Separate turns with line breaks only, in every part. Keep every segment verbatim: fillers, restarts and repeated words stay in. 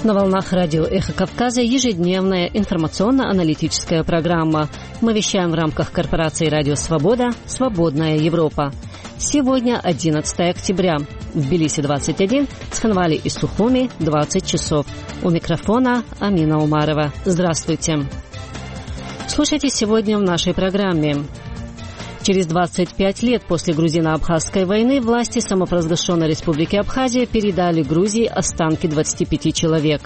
На волнах радио «Эхо Кавказа» ежедневная информационно-аналитическая программа. Мы вещаем в рамках корпорации «Радио Свобода. Свободная Европа». Сегодня одиннадцатое октября. В Тбилиси двадцать один, в Цхинвале и Сухуми двадцать часов. У микрофона Амина Умарова. Здравствуйте. Слушайте сегодня в нашей программе. Через двадцать пять лет после грузино-абхазской войны власти самопровозглашенной республики Абхазия передали Грузии останки двадцати пяти человек.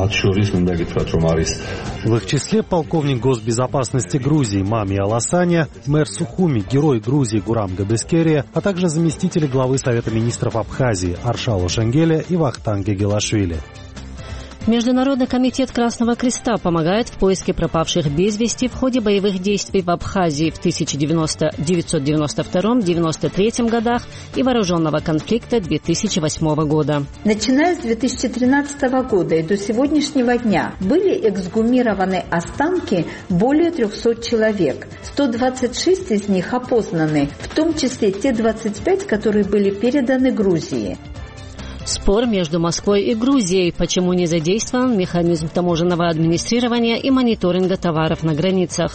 В их числе полковник госбезопасности Грузии Мами Аласаня, мэр Сухуми, герой Грузии Гурам Габескерия, а также заместители главы Совета министров Абхазии Аршало Шенгеля и Вахтанг Гегелашвили.
Международный комитет Красного Креста помогает в поиске пропавших без вести в ходе боевых действий в Абхазии в тысяча девятьсот девяносто втором — девяносто третьем годах и вооруженного конфликта две тысячи восьмого года.
Начиная с две тысячи тринадцатого года и до сегодняшнего дня были эксгумированы останки более трехсот человек. сто двадцать шесть из них опознаны, в том числе те двадцать пять, которые были переданы Грузии.
Спор между Москвой и Грузией, почему не задействован механизм таможенного администрирования и мониторинга товаров на границах.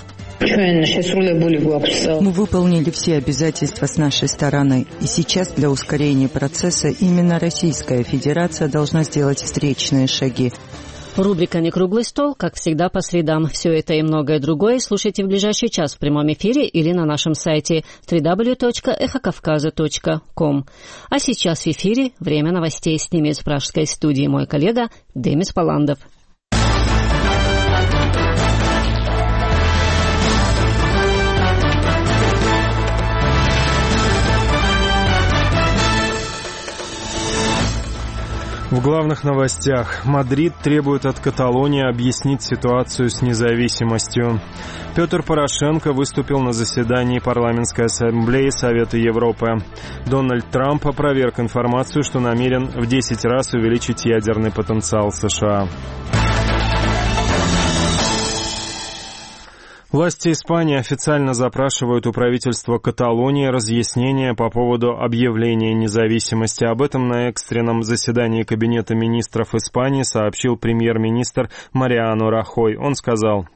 Мы выполнили все обязательства с нашей стороны, и сейчас для ускорения процесса именно Российская Федерация должна сделать встречные шаги.
Рубрика «Не круглый стол», как всегда, по средам. Все это и многое другое слушайте в ближайший час в прямом эфире или на нашем сайте дабл ю дабл ю дабл ю точка эхо кавказа точка ком. А сейчас в эфире время новостей. С ними из пражской студии мой коллега Демис Паландов.
В главных новостях. Мадрид требует от Каталонии объяснить ситуацию с независимостью. Петр Порошенко выступил на заседании парламентской ассамблеи Совета Европы. Дональд Трамп опроверг информацию, что намерен в десять раз увеличить ядерный потенциал США. Власти Испании официально запрашивают у правительства Каталонии разъяснения по поводу объявления независимости. Об этом на экстренном заседании Кабинета министров Испании сообщил премьер-министр Мариано Рахой. Он сказал: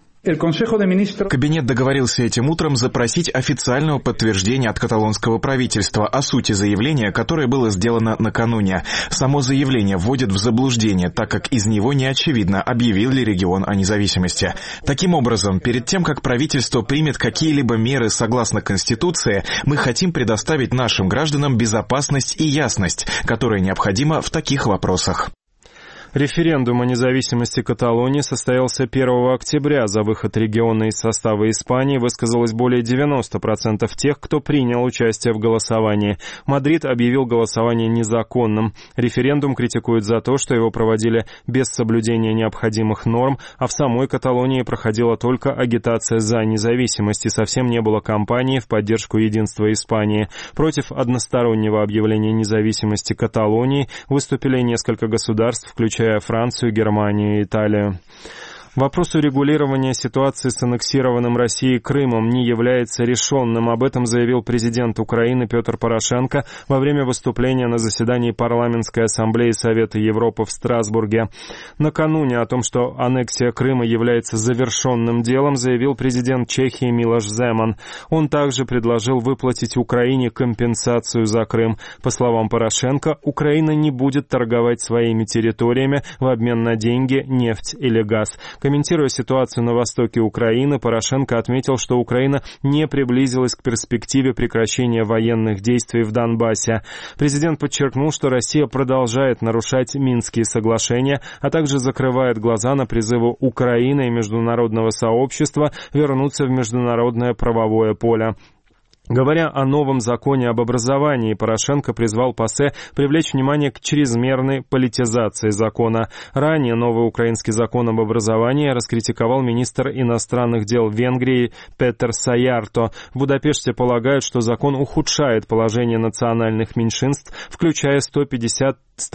Кабинет договорился этим утром запросить официального подтверждения от каталонского правительства о сути заявления, которое было сделано накануне. Само заявление вводит в заблуждение, так как из него не очевидно, объявил ли регион о независимости. Таким образом, перед тем, как правительство примет какие-либо меры согласно Конституции, мы хотим предоставить нашим гражданам безопасность и ясность, которая необходима в таких вопросах.
Референдум о независимости Каталонии состоялся первого октября. За выход региона из состава Испании высказалось более девяносто процентов тех, кто принял участие в голосовании. Мадрид объявил голосование незаконным. Референдум критикуют за то, что его проводили без соблюдения необходимых норм, а в самой Каталонии проходила только агитация за независимость и совсем не было кампании в поддержку единства Испании. Против одностороннего объявления независимости Каталонии выступили несколько государств, включая Францию, Германию и Италию. Вопрос урегулирования ситуации с аннексированным Россией Крымом не является решенным. Об этом заявил президент Украины Петр Порошенко во время выступления на заседании парламентской ассамблеи Совета Европы в Страсбурге. Накануне о том, что аннексия Крыма является завершенным делом, заявил президент Чехии Милош Земан. Он также предложил выплатить Украине компенсацию за Крым. По словам Порошенко, Украина не будет торговать своими территориями в обмен на деньги, нефть или газ. Комментируя ситуацию на востоке Украины, Порошенко отметил, что Украина не приблизилась к перспективе прекращения военных действий в Донбассе. Президент подчеркнул, что Россия продолжает нарушать Минские соглашения, а также закрывает глаза на призывы Украины и международного сообщества вернуться в международное правовое поле. Говоря о новом законе об образовании, Порошенко призвал ПАСЕ привлечь внимание к чрезмерной политизации закона. Ранее новый украинский закон об образовании раскритиковал министр иностранных дел Венгрии Петер Саярто. В Будапеште полагают, что закон ухудшает положение национальных меньшинств, включая сто пятьдесят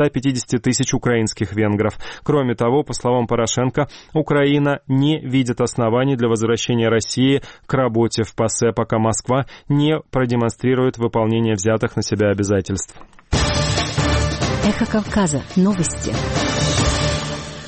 тысяч украинских венгров. Кроме того, по словам Порошенко, Украина не видит оснований для возвращения России к работе в ПАСЕ, пока Москва не продемонстрирует выполнение взятых на себя обязательств.
Эхо Кавказа. Новости.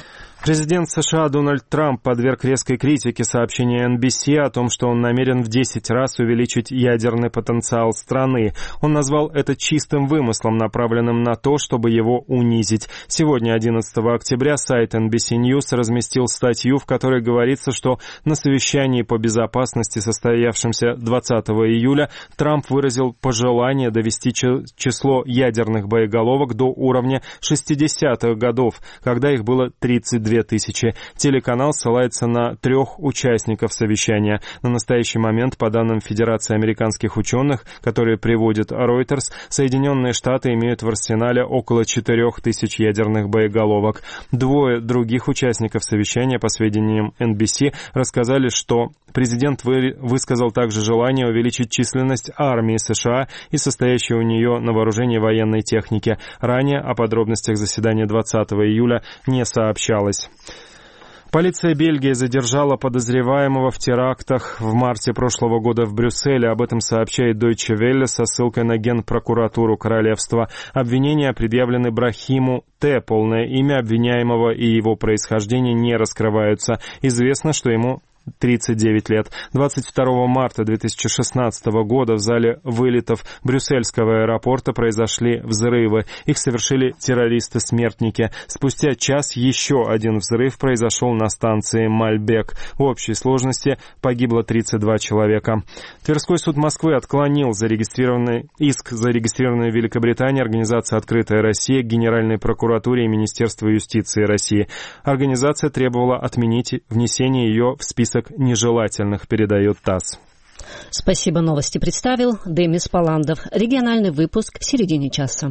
Президент США Дональд Трамп подверг резкой критике сообщения эн би си о том, что он намерен в десять раз увеличить ядерный потенциал страны. Он назвал это чистым вымыслом, направленным на то, чтобы его унизить. Сегодня, одиннадцатого октября, сайт эн би си News разместил статью, в которой говорится, что на совещании по безопасности, состоявшемся двадцатого июля, Трамп выразил пожелание довести число ядерных боеголовок до уровня шестидесятых годов, когда их было тридцать две тысячи. Телеканал ссылается на трех участников совещания. На настоящий момент, по данным Федерации американских ученых, которые приводит Reuters, Соединенные Штаты имеют в арсенале около четырех тысяч ядерных боеголовок. Двое других участников совещания, по сведениям эн би си, рассказали, что президент высказал также желание увеличить численность армии США и состоящей у нее на вооружении военной техники. Ранее о подробностях заседания двадцатого июля не сообщалось. Полиция Бельгии задержала подозреваемого в терактах в марте прошлого года в Брюсселе. Об этом сообщает Deutsche Welle со ссылкой на Генпрокуратуру Королевства. Обвинения предъявлены Брахиму Т. Полное имя обвиняемого и его происхождение не раскрываются. Известно, что ему тридцать девять лет. двадцать второго марта две тысячи шестнадцатого года в зале вылетов Брюссельского аэропорта произошли взрывы. Их совершили террористы-смертники. Спустя час еще один взрыв произошел на станции Мальбек. В общей сложности погибло тридцать два человека. Тверской суд Москвы отклонил зарегистрированный иск, зарегистрированный в Великобритании организация «Открытая Россия» к Генеральной прокуратуре и Министерству юстиции России. Организация требовала отменить внесение ее в список нежелательных, передает ТАСС.
Спасибо, новости представил Демис Паландов. Региональный выпуск в середине часа.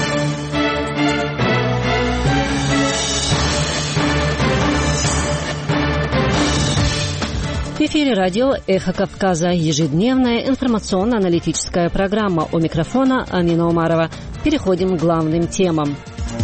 В эфире радио «Эхо Кавказа». Ежедневная информационно-аналитическая программа. У микрофона Амина Умарова. Переходим к главным темам.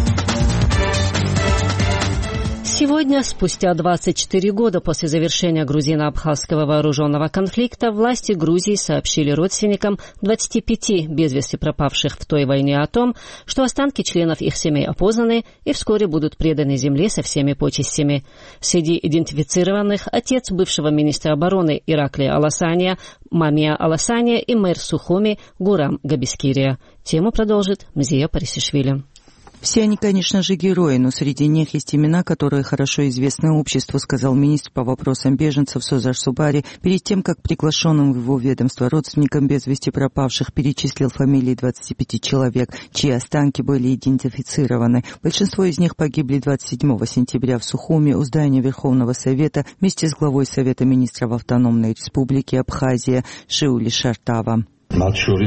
Сегодня, спустя двадцать четыре года после завершения грузино-абхазского вооруженного конфликта, власти Грузии сообщили родственникам двадцати пяти без вести пропавших в той войне о том, что останки членов их семей опознаны и вскоре будут преданы земле со всеми почестями. Среди идентифицированных отец бывшего министра обороны Ираклия Аласания, Мамия Аласания и мэр Сухуми Гурам Габескирия. Тему продолжит Мзия Парисишвили.
Все они, конечно же, герои, но среди них есть имена, которые хорошо известны обществу, сказал министр по вопросам беженцев Созар Субари, перед тем, как приглашенным в его ведомство родственникам без вести пропавших перечислил фамилии двадцати пяти человек, чьи останки были идентифицированы. Большинство из них погибли двадцать седьмого сентября в Сухуми у здания Верховного Совета вместе с главой Совета министров Автономной Республики Абхазия Шиули Шартава.
В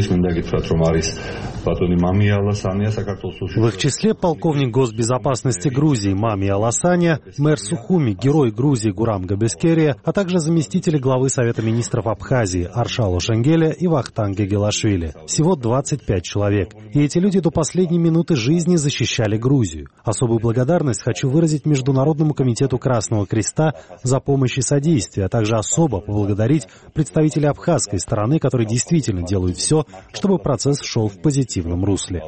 их числе полковник госбезопасности Грузии Мамия Аласания, мэр Сухуми, герой Грузии Гурам Габескерия, а также заместители главы Совета министров Абхазии Аршало Шенгеля и Вахтанг Гегелашвили. Всего двадцать пять человек. И эти люди до последней минуты жизни защищали Грузию. Особую благодарность хочу выразить Международному комитету Красного Креста за помощь и содействие, а также особо поблагодарить представителей абхазской стороны, которые действительно делают все, чтобы процесс шел в позитивном русле.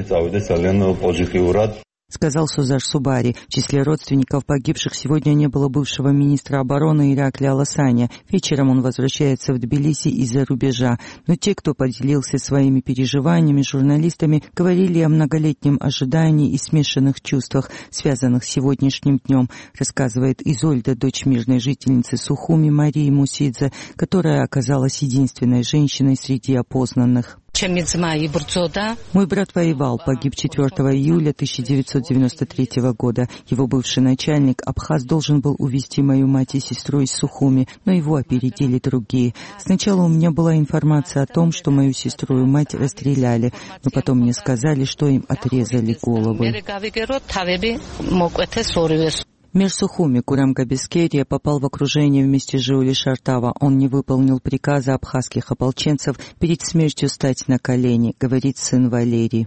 Сказал Созар Субари. В числе родственников погибших сегодня не было бывшего министра обороны Ираклия Аласания. Вечером он возвращается в Тбилиси из-за рубежа. Но те, кто поделился своими переживаниями с журналистами, говорили о многолетнем ожидании и смешанных чувствах, связанных с сегодняшним днем, рассказывает Изольда, дочь мирной жительницы Сухуми Марии Мусидзе, которая оказалась единственной женщиной среди опознанных. Мой брат воевал, погиб четвёртого июля тысяча девятьсот девяносто третьего года. Его бывший начальник, абхаз, должен был увезти мою мать и сестру из Сухуми, но его опередили другие. Сначала у меня была информация о том, что мою сестру и мать расстреляли, но потом мне сказали, что им отрезали головы. Мэр Сухуми Гурам Габескерия попал в окружение вместе с Шиули Шартава. Он не выполнил приказа абхазских ополченцев перед смертью стать на колени, говорит сын Валерий.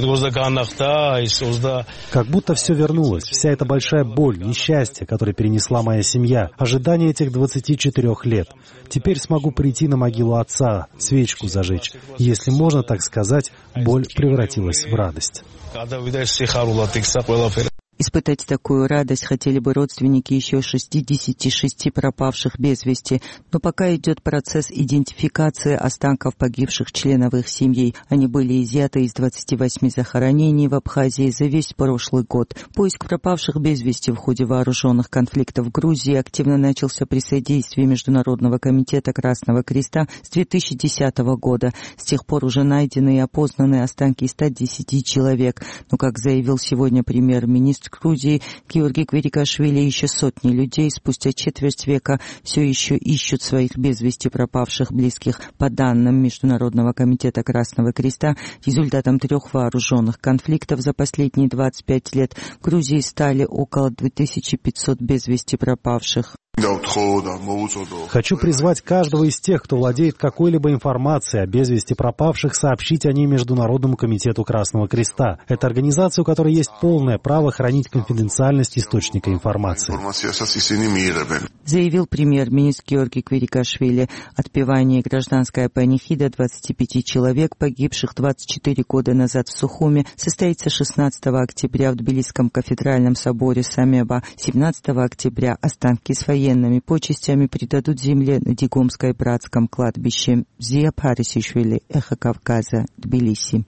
Как будто все вернулось. Вся эта большая боль, несчастье, которое перенесла моя семья, ожидание этих двадцати четырёх лет. Теперь смогу прийти на могилу отца, свечку зажечь. Если можно так сказать, боль превратилась в радость.
Испытать такую радость хотели бы родственники еще шестидесяти шести пропавших без вести, но пока идет процесс идентификации останков погибших членов их семей. Они были изъяты из двадцати восьми захоронений в Абхазии за весь прошлый год. Поиск пропавших без вести в ходе вооруженных конфликтов в Грузии активно начался при содействии Международного комитета Красного Креста с две тысячи десятого года. С тех пор уже найдены и опознаны останки ста десяти человек. Но, как заявил сегодня премьер-министр Грузии Георгий Квирикашвили, еще сотни людей спустя четверть века все еще ищут своих без вести пропавших близких. По данным Международного комитета Красного Креста, результатом трех вооруженных конфликтов за последние двадцать пять лет в Грузии стали около две тысячи пятьсот без вести пропавших.
Хочу призвать каждого из тех, кто владеет какой-либо информацией о без вести пропавших, сообщить о ней Международному комитету Красного Креста. Это организация, у которой есть полное право хранить конфиденциальность источника информации.
Заявил премьер-министр Георгий Квирикашвили. Отпевание и гражданская панихида двадцати пяти человек, погибших двадцать четыре года назад в Сухуми, состоится шестнадцатого октября в Тбилисском кафедральном соборе Самеба. семнадцатого октября останки с военными почестями предадут земле на Дигомском братском кладбище. Зия Парисишвили, Эхо Кавказа, Тбилиси.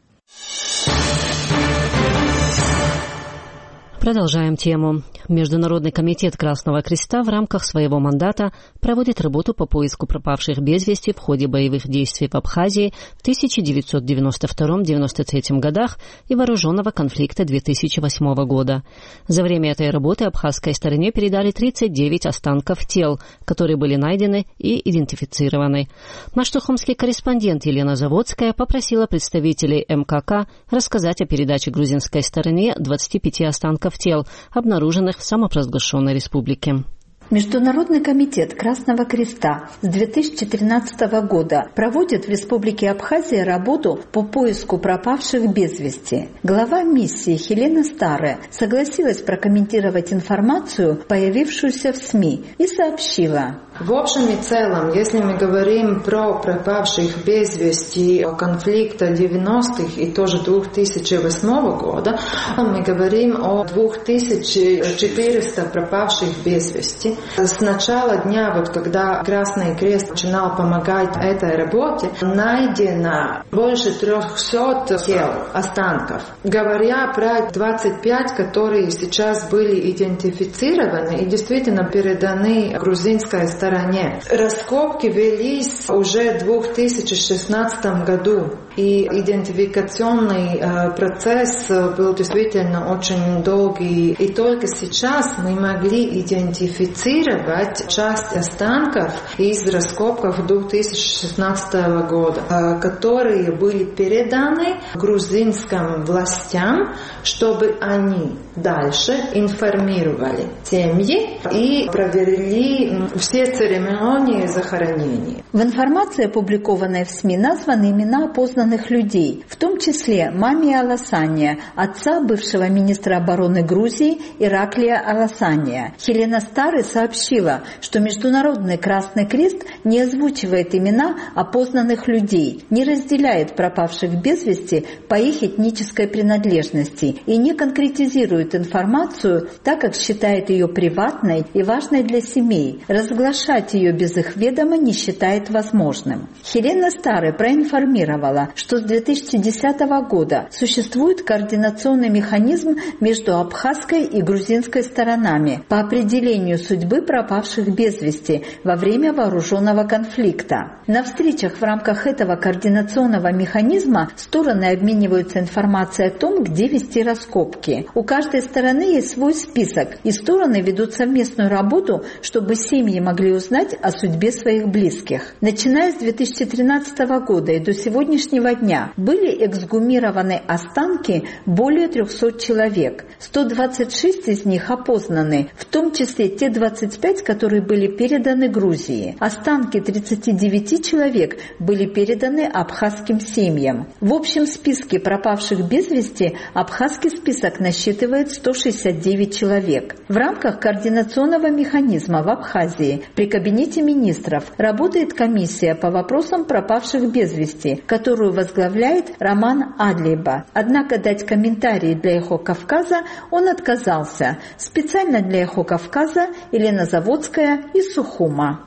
Продолжаем тему. Международный комитет Красного Креста в рамках своего мандата проводит работу по поиску пропавших без вести в ходе боевых действий в Абхазии в тысяча девятьсот девяносто втором — девяносто третьем годах и вооруженного конфликта две тысячи восьмого года. За время этой работы абхазской стороне передали тридцать девять останков тел, которые были найдены и идентифицированы. Наш сухумский корреспондент Елена Заводская попросила представителей эм ка ка рассказать о передаче грузинской стороне двадцати пяти останков тел, обнаруженных в самопровозглашенной республике.
Международный комитет Красного Креста с две тысячи тринадцатого года проводит в Республике Абхазия работу по поиску пропавших без вести. Глава миссии Хелена Старе согласилась прокомментировать информацию, появившуюся в СМИ, и сообщила:
в общем и целом, если мы говорим про пропавших без вести конфликта девяностых и тоже две тысячи восьмого года, мы говорим о две тысячи четырёхстах пропавших без вести. С начала дня, вот когда Красный Крест начинал помогать этой работе, найдено больше трехсот тел, останков. Говоря про двадцать пять, которые сейчас были идентифицированы и действительно переданы грузинской стороне. Раскопки велись уже в две тысячи шестнадцатом году, и идентификационный э, процесс был действительно очень долгий. И только сейчас мы могли идентифицировать часть останков из раскопков две тысячи шестнадцатого года, э, которые были переданы грузинским властям, чтобы они дальше информировали семьи и провели все церемонии захоронения.
В информации, опубликованной в СМИ, названы имена опознанных людей, в том числе Мами Аласания, отца бывшего министра обороны Грузии Ираклия Аласания. Хелена Старе сообщила, что Международный Красный Крест не озвучивает имена опознанных людей, не разделяет пропавших без вести по их этнической принадлежности и не конкретизирует информацию, так как считает ее приватной и важной для семей. Разглашать ее без их ведома не считает возможным. Хелена Старе проинформировала, что с две тысячи десятого года существует координационный механизм между абхазской и грузинской сторонами по определению судьбы пропавших без вести во время вооруженного конфликта. На встречах в рамках этого координационного механизма стороны обмениваются информацией о том, где вести раскопки. У каждой стороны есть свой список, и стороны ведут совместную работу, чтобы семьи могли узнать о судьбе своих близких. Начиная с две тысячи тринадцатого года и до сегодняшнего дня были эксгумированы останки более трехсот человек. сто двадцать шесть из них опознаны, в том числе те двадцать пять, которые были переданы Грузии. Останки тридцати девяти человек были переданы абхазским семьям. В общем списке пропавших без вести абхазский список насчитывает сто шестьдесят девять человек. В рамках координационного механизма в Абхазии при При Кабинете министров работает комиссия по вопросам пропавших без вести, которую возглавляет Роман Адлиба. Однако дать комментарии для «Эхо Кавказа» он отказался. Специально для «Эхо Кавказа» Елена Заводская из Сухума.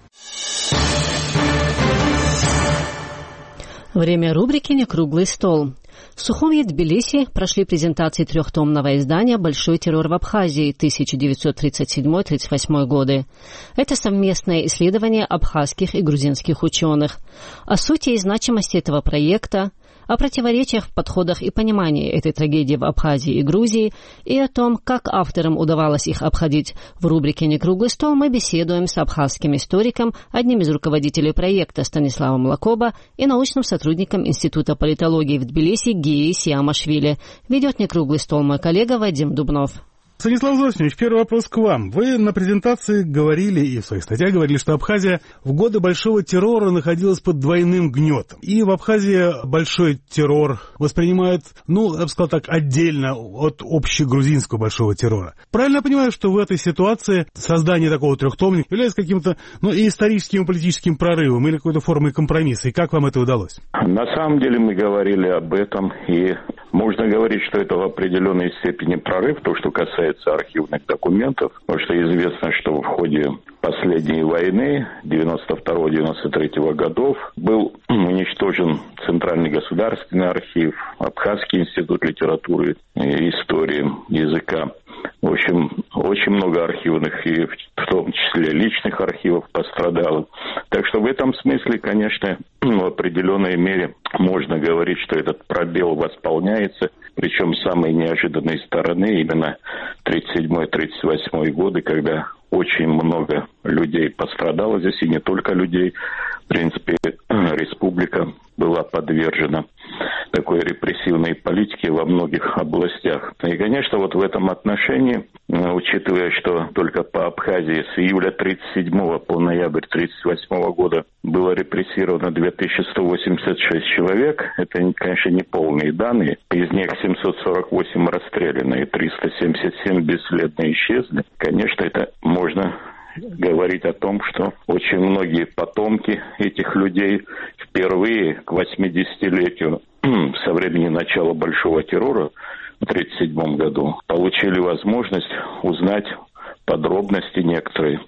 Время рубрики «Некруглый стол». В Сухуме и Тбилиси прошли презентации трехтомного издания «Большой террор в Абхазии» тысяча девятьсот тридцать седьмой — тридцать восьмой годы. Это совместное исследование абхазских и грузинских ученых. О сути и значимости этого проекта, о противоречиях в подходах и понимании этой трагедии в Абхазии и Грузии и о том, как авторам удавалось их обходить. В рубрике «Некруглый стол» мы беседуем с абхазским историком, одним из руководителей проекта Станиславом Лакоба и научным сотрудником Института политологии в Тбилиси Гией Сиамашвили. Ведет «Некруглый стол» мой коллега Вадим Дубнов.
Станислав Зосимович, первый вопрос к вам. Вы на презентации говорили и в своих статьях говорили, что Абхазия в годы большого террора находилась под двойным гнетом. И в Абхазии большой террор воспринимают, ну, я бы сказал так, отдельно от общегрузинского большого террора. Правильно я понимаю, что в этой ситуации создание такого трехтомника является каким-то, ну, и историческим, и политическим прорывом или какой-то формой компромисса? И как вам это удалось?
На самом деле мы говорили об этом, и можно говорить, что это в определенной степени прорыв, то, что касается архивных документов, потому что известно, что в ходе последней войны девяносто второго — девяносто третьего годов был уничтожен Центральный государственный архив, Абхазский институт литературы и истории языка. В общем, очень много архивных и в том числе личных архивов пострадало. Так что в этом смысле, конечно, в определенной мере можно говорить, что этот пробел восполняется, причем с самой неожиданной стороны, именно тридцать седьмой — тридцать восьмой годы, когда очень много людей пострадало здесь, и не только людей. В принципе, республика была подвержена такой репрессивной политике во многих областях. И, конечно, вот в этом отношении, учитывая, что только по Абхазии с июля тридцать седьмого по ноябрь тридцать восьмого года было репрессировано две тысячи сто восемьдесят шесть человек, это, конечно, не полные данные, из них семьсот сорок восемь расстреляны и триста семьдесят семь бесследно исчезли. Конечно, это можно говорить о том, что очень многие потомки этих людей впервые к восьмидесятилетию со времени начала Большого террора в тридцать седьмом году получили возможность узнать подробности некоторые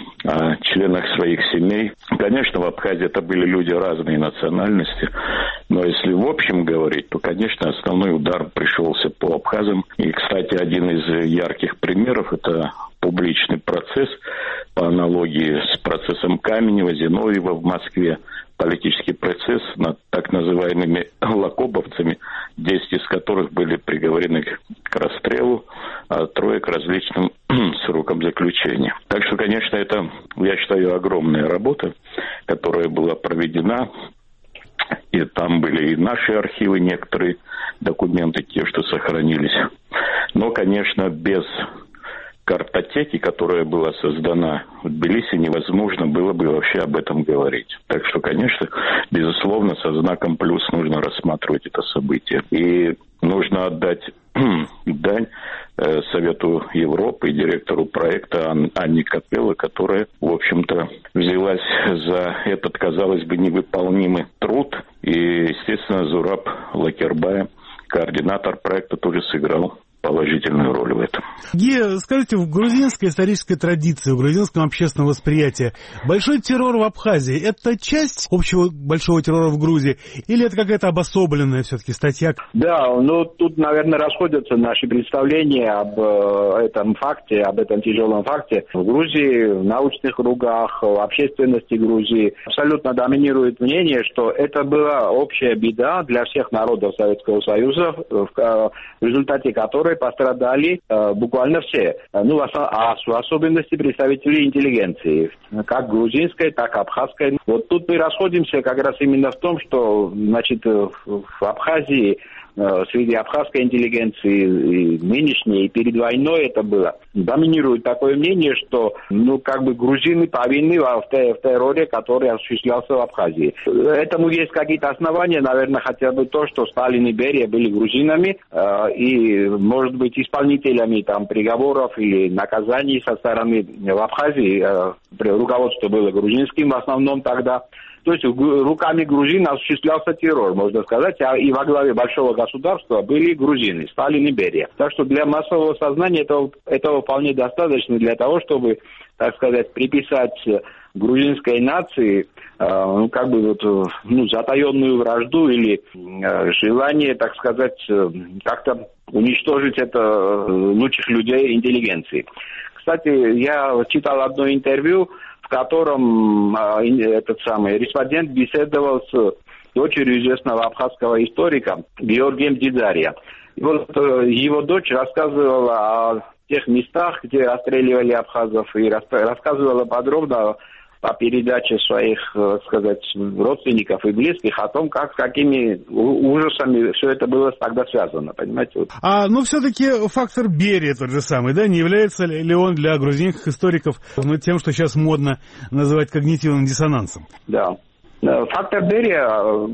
о членах своих семей. Конечно, в Абхазии это были люди разной национальности, но если в общем говорить, то, конечно, основной удар пришелся по абхазам. И, кстати, один из ярких примеров – это публичный процесс по аналогии с процессом Каменева, Зиновьева в Москве. Политический процесс над так называемыми лакобовцами, десять из которых были приговорены к расстрелу, а трое к различным срокам заключения. Так что, конечно, это, я считаю, огромная работа, которая была проведена. И там были и наши архивы, некоторые документы, те, что сохранились. Но, конечно, без картотеки, которая была создана в Тбилиси, невозможно было бы вообще об этом говорить. Так что, конечно, безусловно, со знаком плюс нужно рассматривать это событие. И нужно отдать дань э, Совету Европы и директору проекта Ан- Анне Капелло, которая, в общем-то, взялась за этот, казалось бы, невыполнимый труд. И, естественно, Зураб Лакербай, координатор проекта, тоже сыграл положительную роль в этом.
Гия, скажите, в грузинской исторической традиции, в грузинском общественном восприятии большой террор в Абхазии – это часть общего большого террора в Грузии или это какая-то обособленная все-таки статья?
Да, ну тут, наверное, расходятся наши представления об э, этом факте, об этом тяжелом факте. В Грузии, в научных кругах, в общественности Грузии абсолютно доминирует мнение, что это была общая беда для всех народов Советского Союза, в, в результате которой пострадали э, буквально все. Ну, а в особенности представители интеллигенции, как грузинской, так и абхазской. Вот тут мы расходимся как раз именно в том, что, значит, в Абхазии среди абхазской интеллигенции, и нынешней, и перед войной это было, доминирует такое мнение, что, ну, как бы грузины повинны в терроре, который осуществлялся в Абхазии. Этому есть какие-то основания, наверное, хотя бы то, что Сталин и Берия были грузинами, и, может быть, исполнителями там приговоров или наказаний со стороны в Абхазии, руководство было грузинским в основном тогда. То есть руками грузин осуществлялся террор, можно сказать, а и во главе большого государства были грузины, Сталин и Берия. Так что для массового сознания этого, этого вполне достаточно для того, чтобы, так сказать, приписать грузинской нации, э, ну, как бы вот, ну, затаенную вражду или э, желание, так сказать, э, как-то уничтожить это э, лучших людей интеллигенции. Кстати, я читал одно интервью, в котором э, этот самый респондент беседовал с дочерью известного абхазского историка Георгием Дидзария. И вот э, его дочь рассказывала о тех местах, где расстреливали абхазов, и рассказывала подробно по передаче своих, так сказать, родственников и близких о том, как, с какими ужасами все это было тогда связано, понимаете?
А, ну, все-таки фактор Берия тот же самый, да? Не является ли он для грузинских историков, ну, тем, что сейчас модно называть когнитивным диссонансом?
Да. Фактор Берия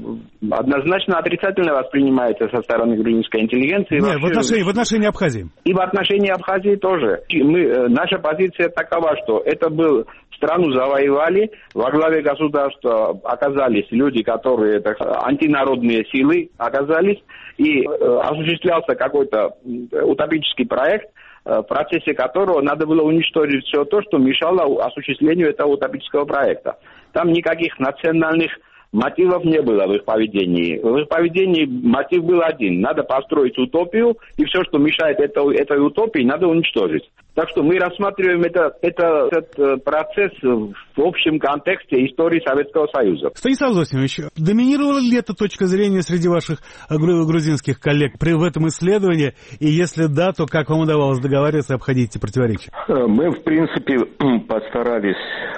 однозначно отрицательно воспринимается со стороны грузинской интеллигенции.
Нет, вообще, в, отношении, в отношении Абхазии.
И в отношении Абхазии тоже. И мы, наша позиция такова, что это был... Страну завоевали, во главе государства оказались люди, которые, так сказать, антинародные силы оказались, и э, осуществлялся какой-то утопический проект, э, в процессе которого надо было уничтожить все то, что мешало осуществлению этого утопического проекта. Там никаких национальных мотивов не было в их поведении. В их поведении мотив был один. Надо построить утопию, и все, что мешает этой, этой утопии, надо уничтожить. Так что мы рассматриваем это, это, этот процесс в общем контексте истории Советского Союза.
Станислав Зосимович, доминировала ли эта точка зрения среди ваших грузинских коллег при в этом исследовании? И если да, то как вам удавалось договариваться и обходить эти противоречия?
Мы, в принципе, постарались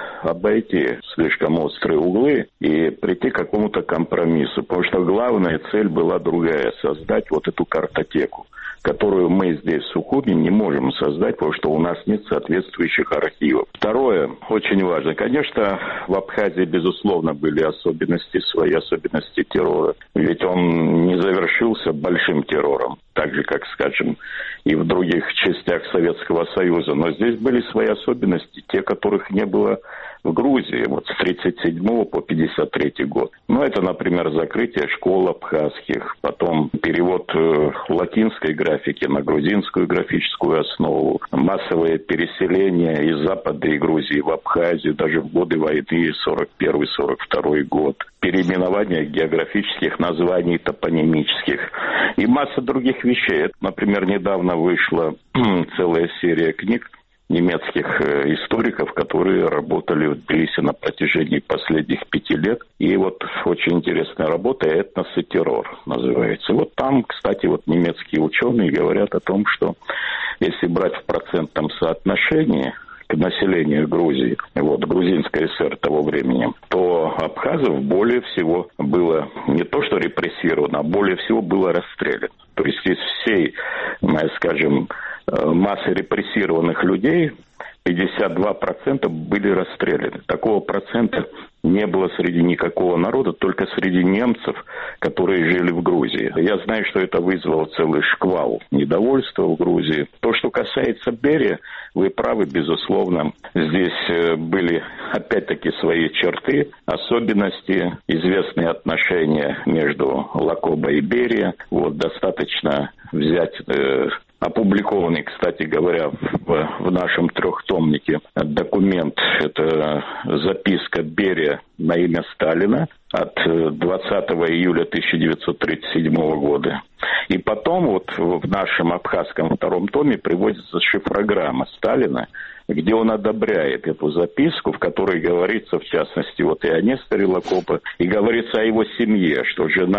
обойти слишком острые углы и прийти к какому-то компромиссу, потому что главная цель была другая – создать вот эту картотеку, которую мы здесь в Сухуми не можем создать, потому что у нас нет соответствующих архивов. Второе, очень важно, конечно, в Абхазии, безусловно, были особенности, свои особенности террора, ведь он не завершился большим террором, так же, как, скажем, и в других частях Советского Союза, но здесь были свои особенности, те, которых не было в Грузии, вот с тридцать седьмого по пятьдесят третий год. Ну, это, например, закрытие школ абхазских, потом перевод э, латинской графики на грузинскую графическую основу, массовое переселение из Западной Грузии в Абхазию, даже в годы войны сорок первый — сорок второй год, переименование географических названий топонимических и масса других вещей. Это, например, недавно вышла целая серия книг немецких историков, которые работали в Тбилиси на протяжении последних пяти лет. И вот очень интересная работа «Этнос и террор» называется. Вот там, кстати, вот немецкие ученые говорят о том, что если брать в процентном соотношении к населению Грузии, вот, грузинской ССР того времени, то абхазов более всего было не то что репрессировано, а более всего было расстреляно. То есть из всей, скажем, массы репрессированных людей пятьдесят два процента были расстреляны. Такого процента не было среди никакого народа, только среди немцев, которые жили в Грузии. Я знаю, что это вызвало целый шквал недовольства в Грузии. То, что касается Берия, вы правы, безусловно. Здесь были, опять-таки, свои черты, особенности, известные отношения между Лакоба и Берия. Вот достаточно взять... Э, опубликованный, кстати говоря, в, в нашем трехтомнике документ, это записка Берия на имя Сталина от двадцатого июля тысяча девятьсот тридцать седьмого года. И потом вот в нашем абхазском втором томе приводится шифрограмма Сталина, где он одобряет эту записку, в которой говорится, в частности, вот и о Несторе Лакопе, и говорится о его семье, что жена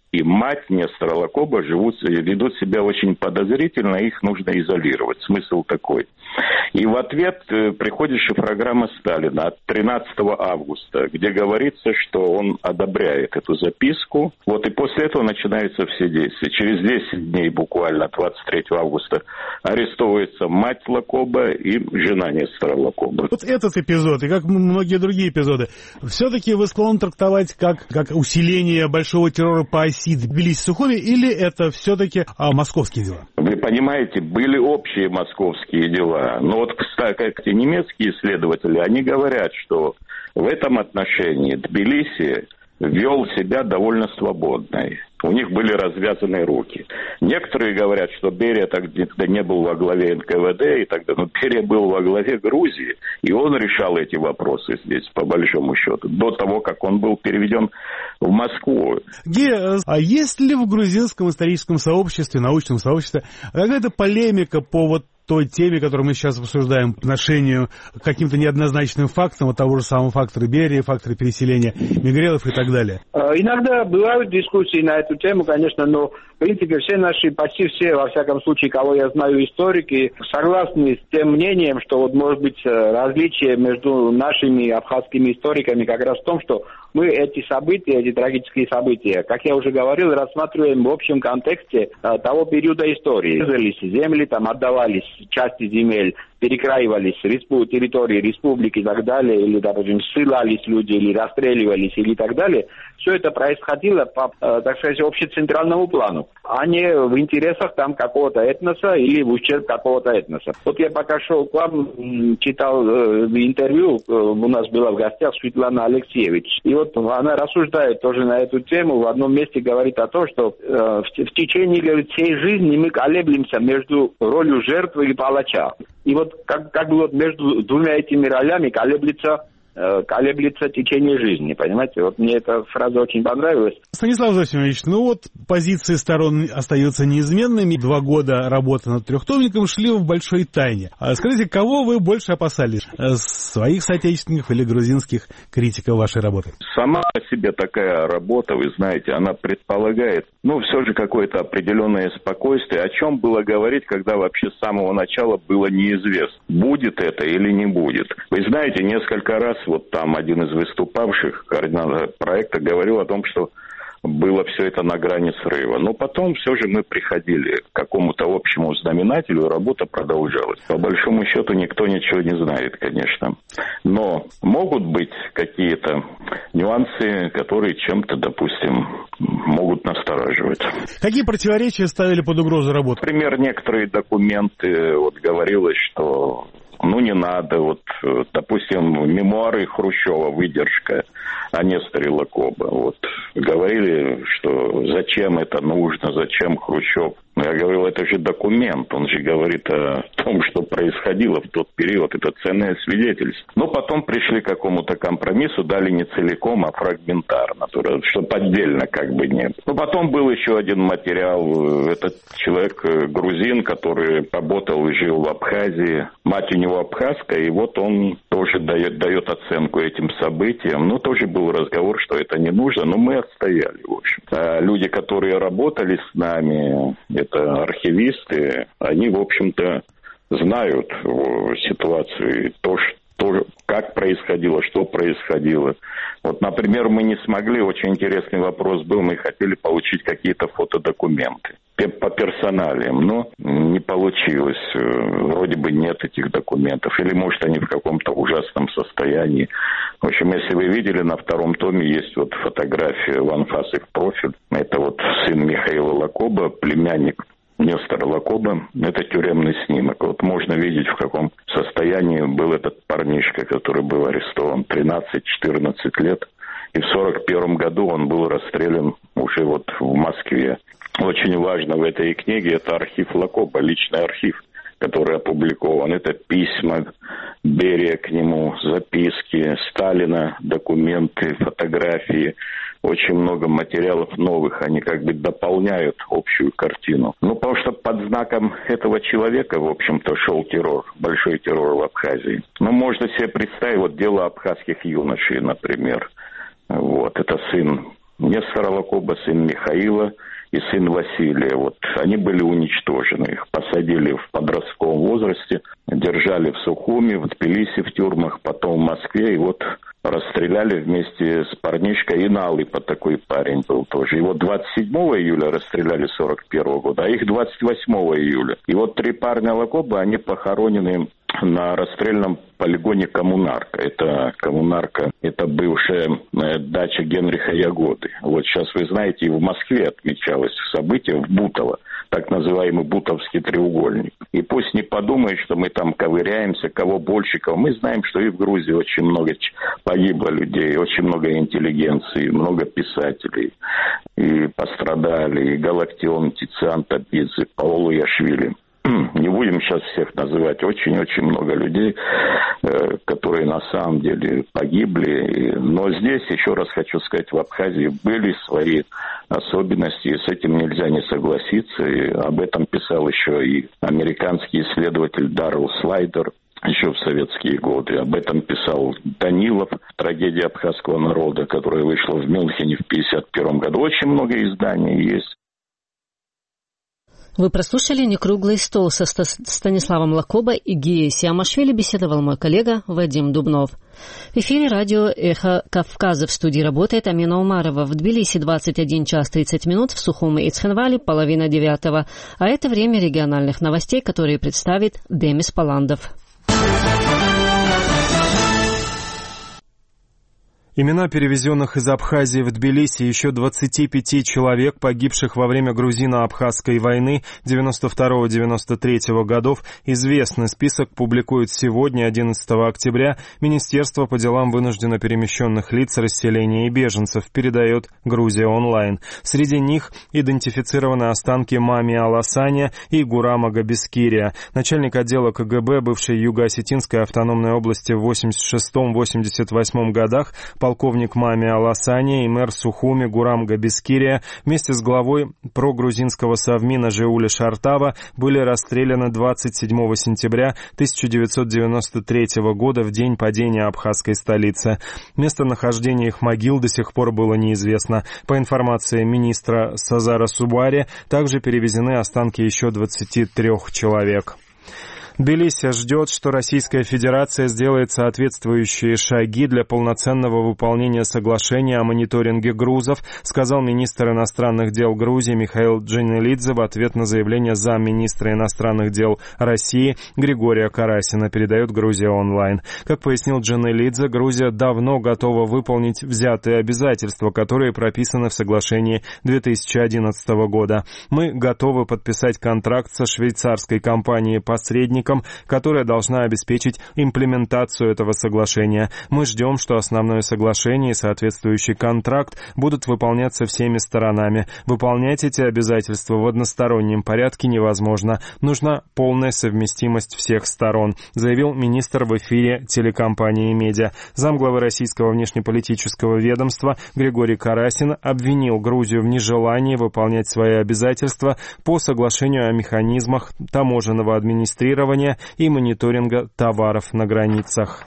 и мать Нестора Лакоба живут, ведут себя очень подозрительно, их нужно изолировать. Смысл такой. И в ответ приходит шифрограмма Сталина от тринадцатого августа, где говорится, что он одобряет эту записку. Вот и после этого начинаются все действия. Через десять дней, буквально двадцать третьего августа, арестовывается мать Лакоба и жена Нестора Лакоба.
Вот этот эпизод, и как многие другие эпизоды, все-таки вы склонны трактовать как, как усиление большого террора по оси Тбилиси-Сухуми, или это все-таки а, московские дела?
Вы понимаете, были общие московские дела. Но вот, кстати, как немецкие исследователи, они говорят, что в этом отношении Тбилиси вел себя довольно свободно. У них были развязаны руки. Некоторые говорят, что Берия тогда не был во главе эн ка вэ дэ, и тогда, но Берия был во главе Грузии, и он решал эти вопросы здесь, по большому счету, до того, как он был переведен в Москву.
Гея, а есть ли в грузинском историческом сообществе, научном сообществе, какая-то полемика по вот той теме, которую мы сейчас обсуждаем, по отношению к каким-то неоднозначным фактам, вот того же самого фактора Берии, фактора переселения мигрелов и так далее?
Иногда бывают дискуссии на эту тему, конечно, но в принципе все наши, почти все, во всяком случае, кого я знаю, историки, согласны с тем мнением, что вот может быть различие между нашими абхазскими историками как раз в том, что мы эти события, эти трагические события, как я уже говорил, рассматриваем в общем контексте а, того периода истории. Земли там отдавались, части земель перекраивались, респу, территории республики и так далее, или, допустим, ссылались люди, или расстреливались, или так далее. Все это происходило по, э, так сказать, общецентральному плану, а не в интересах там какого-то этноса или в ущерб какого-то этноса. Вот я пока шел к вам, читал э, интервью, э, у нас была в гостях Светлана Алексеевич, и вот она рассуждает тоже на эту тему, в одном месте говорит о том, что э, в, в течение, говорит, всей жизни мы колеблемся между ролью жертвы и палача. И вот как, как бы вот между двумя этими ролями колеблется, э, колеблется течение жизни, понимаете? Вот мне эта фраза очень понравилась.
Станислав Зосимович, ну вот позиции сторон остаются неизменными. Два года работы над трехтомником шли в большой тайне. А скажите, кого вы больше опасались? Своих соотечественников или грузинских критиков вашей работы?
Сама по себе такая работа, вы знаете, она предполагает, ну, все же какое-то определенное спокойствие. О чем было говорить, когда вообще с самого начала было неизвестно, будет это или не будет. Вы знаете, несколько раз вот там один из выступавших, координатор проекта, говорил о том, что было все это на грани срыва. Но потом все же мы приходили к какому-то общему знаменателю, и работа продолжалась. По большому счету никто ничего не знает, конечно. Но могут быть какие-то нюансы, которые чем-то, допустим, могут настораживать.
Какие противоречия ставили под угрозу работу?
Например, некоторые документы, вот говорилось, что ну не надо, вот, допустим, мемуары Хрущева, выдержка о Несторе Лакоба. Вот говорили, что зачем это нужно, зачем Хрущев. Я говорил, это же документ, он же говорит о том, что происходило в тот период, это ценное свидетельство. Но потом пришли к какому-то компромиссу, дали не целиком, а фрагментарно, что поддельно как бы нет. Но потом был еще один материал, этот человек грузин, который работал и жил в Абхазии, мать у него абхазская, и вот он тоже дает, дает оценку этим событиям. Ну, тоже был разговор, что это не нужно, но мы отстояли, в общем. А люди, которые работали с нами, это архивисты, они, в общем-то, знают ситуацию, то, что, как происходило, что происходило. Вот, например, мы не смогли, очень интересный вопрос был, мы хотели получить какие-то фотодокументы по персоналиям, но не получилось. Вроде бы нет этих документов. Или, может, они в каком-то ужасном состоянии. В общем, если вы видели, на втором томе есть вот фотография в анфас и в профиль. Это вот сын Михаила Лакоба, племянник Нестора Лакоба. Это тюремный снимок. Вот можно видеть, в каком состоянии был этот парнишка, который был арестован. тринадцать-четырнадцать лет. И в сорок первом году он был расстрелян уже вот в Москве. Очень важно в этой книге это архив Лакоба, личный архив, который опубликован. Это письма Берия к нему, записки Сталина, документы, фотографии. Очень много материалов новых, они как бы дополняют общую картину. Ну, потому что под знаком этого человека, в общем-то, шел террор, большой террор в Абхазии. Ну, можно себе представить, вот дело абхазских юношей, например. Вот, это сын Нестор Лакоба, сын Михаила, и сын Василия. Вот они были уничтожены. Их посадили в подростковом возрасте, держали в Сухуми, в Тбилиси в тюрьмах, потом в Москве. И вот расстреляли вместе с парнишкой. Иналыпа такой парень был тоже. Его двадцать седьмого июля расстреляли сорок первого года, а их двадцать восьмого июля. И вот три парня Лакоба, они похоронены на расстрельном полигоне Коммунарка. Это Коммунарка, это бывшая э, дача Генриха Ягоды. Вот сейчас, вы знаете, и в Москве отмечалось событие в Бутово, так называемый Бутовский треугольник. И пусть не подумают, что мы там ковыряемся, кого больше, кого. Мы знаем, что и в Грузии очень много погибло людей, очень много интеллигенции, много писателей. И пострадали, и Галактион, Тициан Тапидзе, Паоло Яшвили. Не будем сейчас всех называть. Очень-очень много людей, которые на самом деле погибли. Но здесь, еще раз хочу сказать, в Абхазии были свои особенности, и с этим нельзя не согласиться. И об этом писал еще и американский исследователь Даррелл Слайдер еще в советские годы. Об этом писал Данилов, трагедия абхазского народа, которая вышла в Мюнхене в пятьдесят первом году. Очень много изданий есть.
Вы прослушали «Некруглый стол» со Станиславом Лакоба и Гией Сиамашвили, беседовал мой коллега Вадим Дубнов. В эфире радио «Эхо Кавказа». В студии работает Амина Умарова. В Тбилиси двадцать один час тридцать минут, в Сухуми и Цхинвале половина девятого. А это время региональных новостей, которые представит Демис Паландов.
Имена перевезенных из Абхазии в Тбилиси еще двадцати пяти человек, погибших во время грузино-абхазской войны девяносто второго — девяносто третьего годов, известны. Список публикует сегодня, одиннадцатого октября, Министерство по делам вынужденно перемещенных лиц, расселения и беженцев, передает Грузия онлайн. Среди них идентифицированы останки Мами Аласаня и Гурама Габескирия. Начальник отдела ка гэ бэ бывшей Юго-Осетинской автономной области в восемьдесят шестом — восемьдесят восьмом годах, полковник Мами Аласани и мэр Сухуми Гурам Габескирия вместе с главой прогрузинского совмина Жеули Шартава были расстреляны двадцать седьмого сентября тысяча девятьсот девяносто третьего года в день падения абхазской столицы. Местонахождение их могил до сих пор было неизвестно. По информации министра Сазара Субари, также перевезены останки еще двадцати трёх человек. Тбилиси ждет, что Российская Федерация сделает соответствующие шаги для полноценного выполнения соглашения о мониторинге грузов, сказал министр иностранных дел Грузии Михаил Джанелидзе в ответ на заявление замминистра иностранных дел России Григория Карасина, передает Грузия онлайн. Как пояснил Джанелидзе, Грузия давно готова выполнить взятые обязательства, которые прописаны в соглашении две тысячи одиннадцатого года. Мы готовы подписать контракт со швейцарской компанией-посредником, которая должна обеспечить имплементацию этого соглашения. Мы ждем, что основное соглашение и соответствующий контракт будут выполняться всеми сторонами. Выполнять эти обязательства в одностороннем порядке невозможно. Нужна полная совместимость всех сторон, заявил министр в эфире телекомпании «Медиа». Замглавы российского внешнеполитического ведомства Григорий Карасин обвинил Грузию в нежелании выполнять свои обязательства по соглашению о механизмах таможенного администрирования и мониторинга товаров на границах.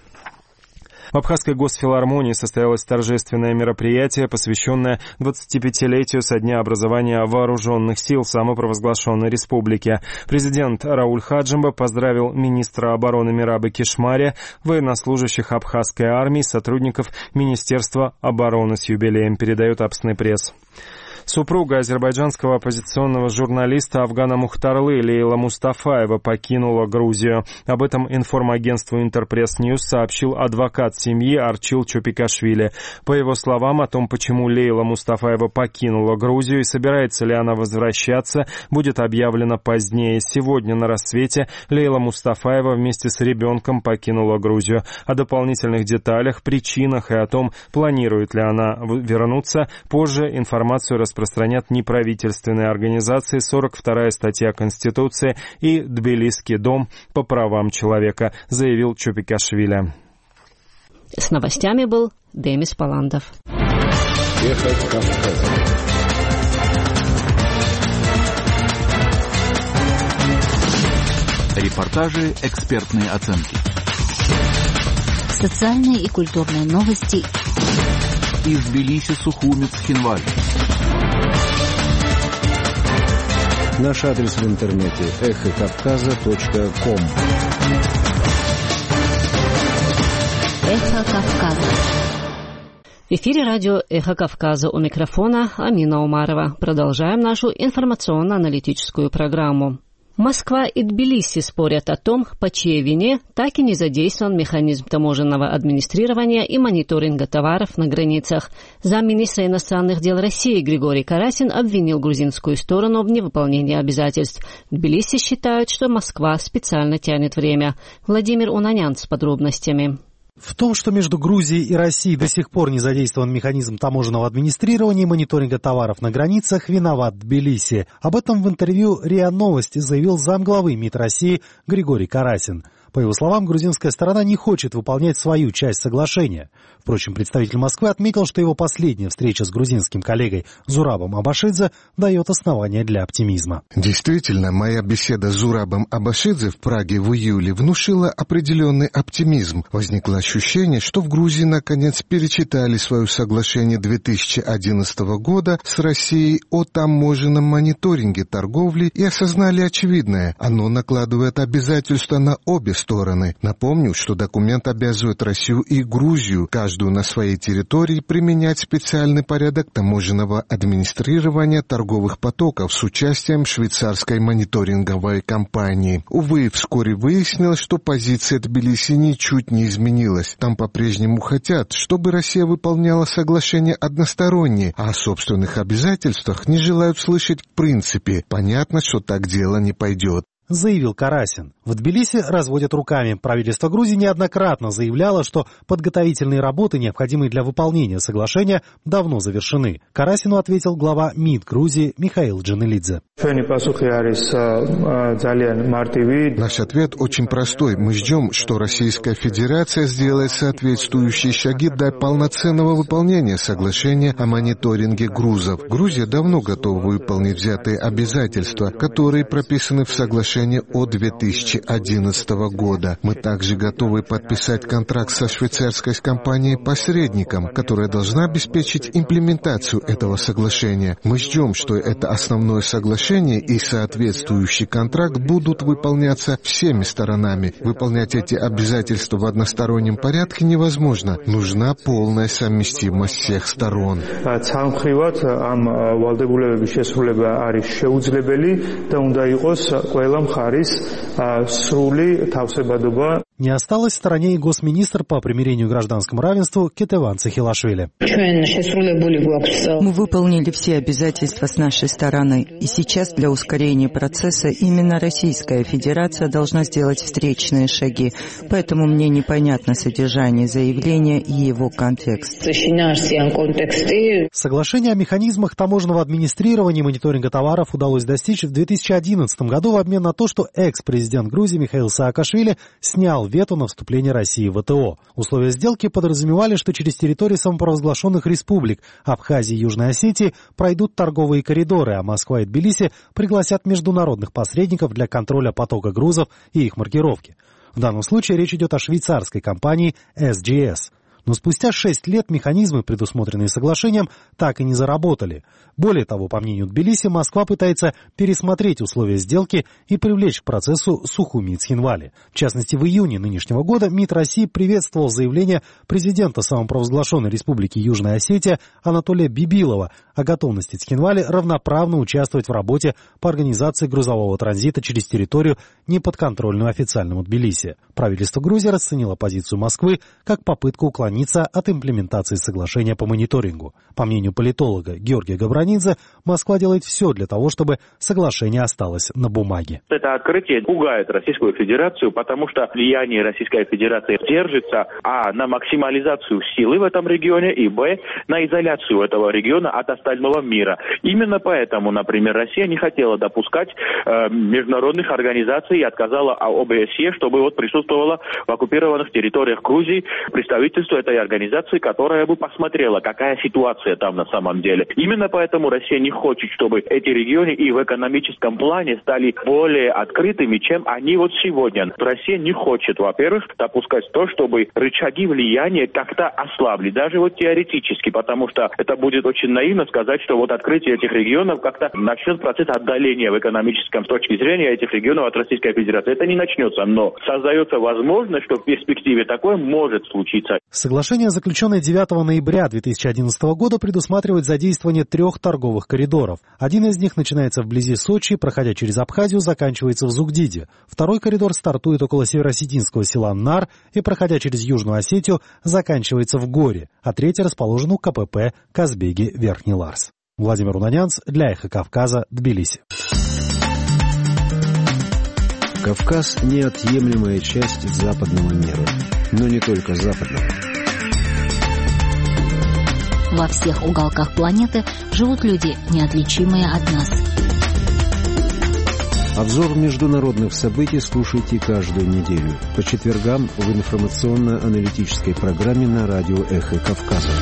В Абхазской госфилармонии состоялось торжественное мероприятие, посвященное двадцатипятилетию со дня образования Вооруженных сил самопровозглашенной республики. Президент Рауль Хаджимба поздравил министра обороны Мирабы Кишмари, военнослужащих Абхазской армии, сотрудников Министерства обороны с юбилеем, передает Абсны пресс. Супруга азербайджанского оппозиционного журналиста Афгана Мухтарлы Лейла Мустафаева покинула Грузию. Об этом информагентству Интерпресс-Ньюс сообщил адвокат семьи Арчил Чопикашвили. По его словам, о том, почему Лейла Мустафаева покинула Грузию и собирается ли она возвращаться, будет объявлено позднее. Сегодня на рассвете Лейла Мустафаева вместе с ребенком покинула Грузию. О дополнительных деталях, причинах и о том, планирует ли она вернуться, позже информацию распространят неправительственные организации, сорок вторая статья Конституции и Тбилисский дом по правам человека, заявил Чопикашвили.
С новостями был Демис Паландов.
Репортажи, экспертные оценки.
Социальные и культурные новости.
из Тбилиси, Сухуми, Цхинвали.
Наш адрес в интернете эхо кавказа точка ком.
Эхо Кавказа. В эфире радио «Эхо Кавказа», у микрофона Амина Умарова. Продолжаем нашу информационно-аналитическую программу. Москва и Тбилиси спорят о том, по чьей вине так и не задействован механизм таможенного администрирования и мониторинга товаров на границах. Замминистра иностранных дел России Григорий Карасин обвинил грузинскую сторону в невыполнении обязательств. В Тбилиси считают, что Москва специально тянет время. Владимир Унанян с подробностями.
В том, что между Грузией и Россией до сих пор не задействован механизм таможенного администрирования и мониторинга товаров на границах, виноват Тбилиси. Об этом в интервью РИА Новости заявил замглавы МИД России Григорий Карасин. По его словам, грузинская сторона не хочет выполнять свою часть соглашения. Впрочем, представитель Москвы отметил, что его последняя встреча с грузинским коллегой Зурабом Абашидзе дает основания для оптимизма.
Действительно, моя беседа с Зурабом Абашидзе в Праге в июле внушила определенный оптимизм. Возникло ощущение, что в Грузии наконец перечитали свое соглашение две тысячи одиннадцатого года с Россией о таможенном мониторинге торговли и осознали очевидное. Оно накладывает обязательства на обе стороны. Напомню, что документ обязывает Россию и Грузию, каждую на своей территории, применять специальный порядок таможенного администрирования торговых потоков с участием швейцарской мониторинговой компании. Увы, вскоре выяснилось, что позиция Тбилиси ничуть не изменилась. Там по-прежнему хотят, чтобы Россия выполняла соглашение односторонне, а о собственных обязательствах не желают слышать в принципе. Понятно, что так дело не пойдет,
заявил Карасин. В Тбилиси разводят руками. Правительство Грузии неоднократно заявляло, что подготовительные работы, необходимые для выполнения соглашения, давно завершены. Карасину ответил глава МИД Грузии Михаил Джанелидзе.
Наш ответ очень простой. Мы ждем, что Российская Федерация сделает соответствующие шаги для полноценного выполнения соглашения о мониторинге грузов. Грузия давно готова выполнить взятые обязательства, которые прописаны в соглашении от две тысячи одиннадцатого года. Мы также готовы подписать контракт со швейцарской компанией-посредником, которая должна обеспечить имплементацию этого соглашения. Мы ждем, что это основное соглашение и соответствующий контракт будут выполняться всеми сторонами. Выполнять эти обязательства в одностороннем порядке невозможно. Нужна полная совместимость всех сторон.
Не осталось в стороне и госминистр по примирению и гражданскому равенству Кетеван Цехилашвили.
Мы выполнили все обязательства с нашей стороны, и сейчас для ускорения процесса именно Российская Федерация должна сделать встречные шаги, поэтому мне непонятно содержание заявления и его контекст.
Соглашение о механизмах таможенного администрирования и мониторинга товаров удалось достичь в две тысячи одиннадцатом году в обмен на то, что экс-президент Грузии Михаил Саакашвили снял вето на вступление России в ВТО. Условия сделки подразумевали, что через территории самопровозглашенных республик Абхазии и Южной Осетии пройдут торговые коридоры, а Москва и Тбилиси пригласят международных посредников для контроля потока грузов и их маркировки. В данном случае речь идет о швейцарской компании эс джи эс. Но спустя шесть лет механизмы, предусмотренные соглашением, так и не заработали. Более того, по мнению Тбилиси, Москва пытается пересмотреть условия сделки и привлечь к процессу Сухуми и Цхинвали. В частности, в июне нынешнего года МИД России приветствовал заявление президента самопровозглашенной республики Южная Осетия Анатолия Бибилова о готовности Цхинвали равноправно участвовать в работе по организации грузового транзита через территорию, неподконтрольную официальному Тбилиси. Правительство Грузии расценило позицию Москвы как попытку уклониться от имплементации соглашения по мониторингу. По мнению политолога Георгия Габранидзе, Москва делает все для того, чтобы соглашение осталось на бумаге.
Это открытие пугает Российскую Федерацию, потому что влияние Российской Федерации держится а. на максимализацию силы в этом регионе и б. на изоляцию этого региона от остального мира. Именно поэтому, например, Россия не хотела допускать э, международных организаций и отказала ОБСЕ, чтобы вот присутствовало в оккупированных территориях Грузии представительство этой организации, которая бы посмотрела, какая ситуация там на самом деле. Именно поэтому Россия не хочет, чтобы эти регионы и в экономическом плане стали более открытыми, чем они вот сегодня. Россия не хочет, во-первых, допускать то, чтобы рычаги влияния как-то ослабли, даже вот теоретически, потому что это будет очень наивно сказать, что вот открытие этих регионов как-то начнет процесс отдаления в экономическом с точки зрения этих регионов от Российской Федерации. Это не начнется, но создается возможность, что в перспективе такое может случиться.
Соглашение, заключенное девятого ноября две тысячи одиннадцатого года, предусматривает задействование трех торговых коридоров. Один из них начинается вблизи Сочи, проходя через Абхазию, заканчивается в Зугдиде. Второй коридор стартует около северо-осетинского села Нар и, проходя через Южную Осетию, заканчивается в Горе, а третий расположен у КПП Казбеги-Верхний Ларс. Владимир Унанянц для Эхо Кавказа, Тбилиси.
Кавказ – неотъемлемая часть западного мира, но не только западного.
Во всех уголках планеты живут люди, неотличимые от нас.
Обзор международных событий слушайте каждую неделю по четвергам в информационно-аналитической программе на радио «Эхо Кавказа».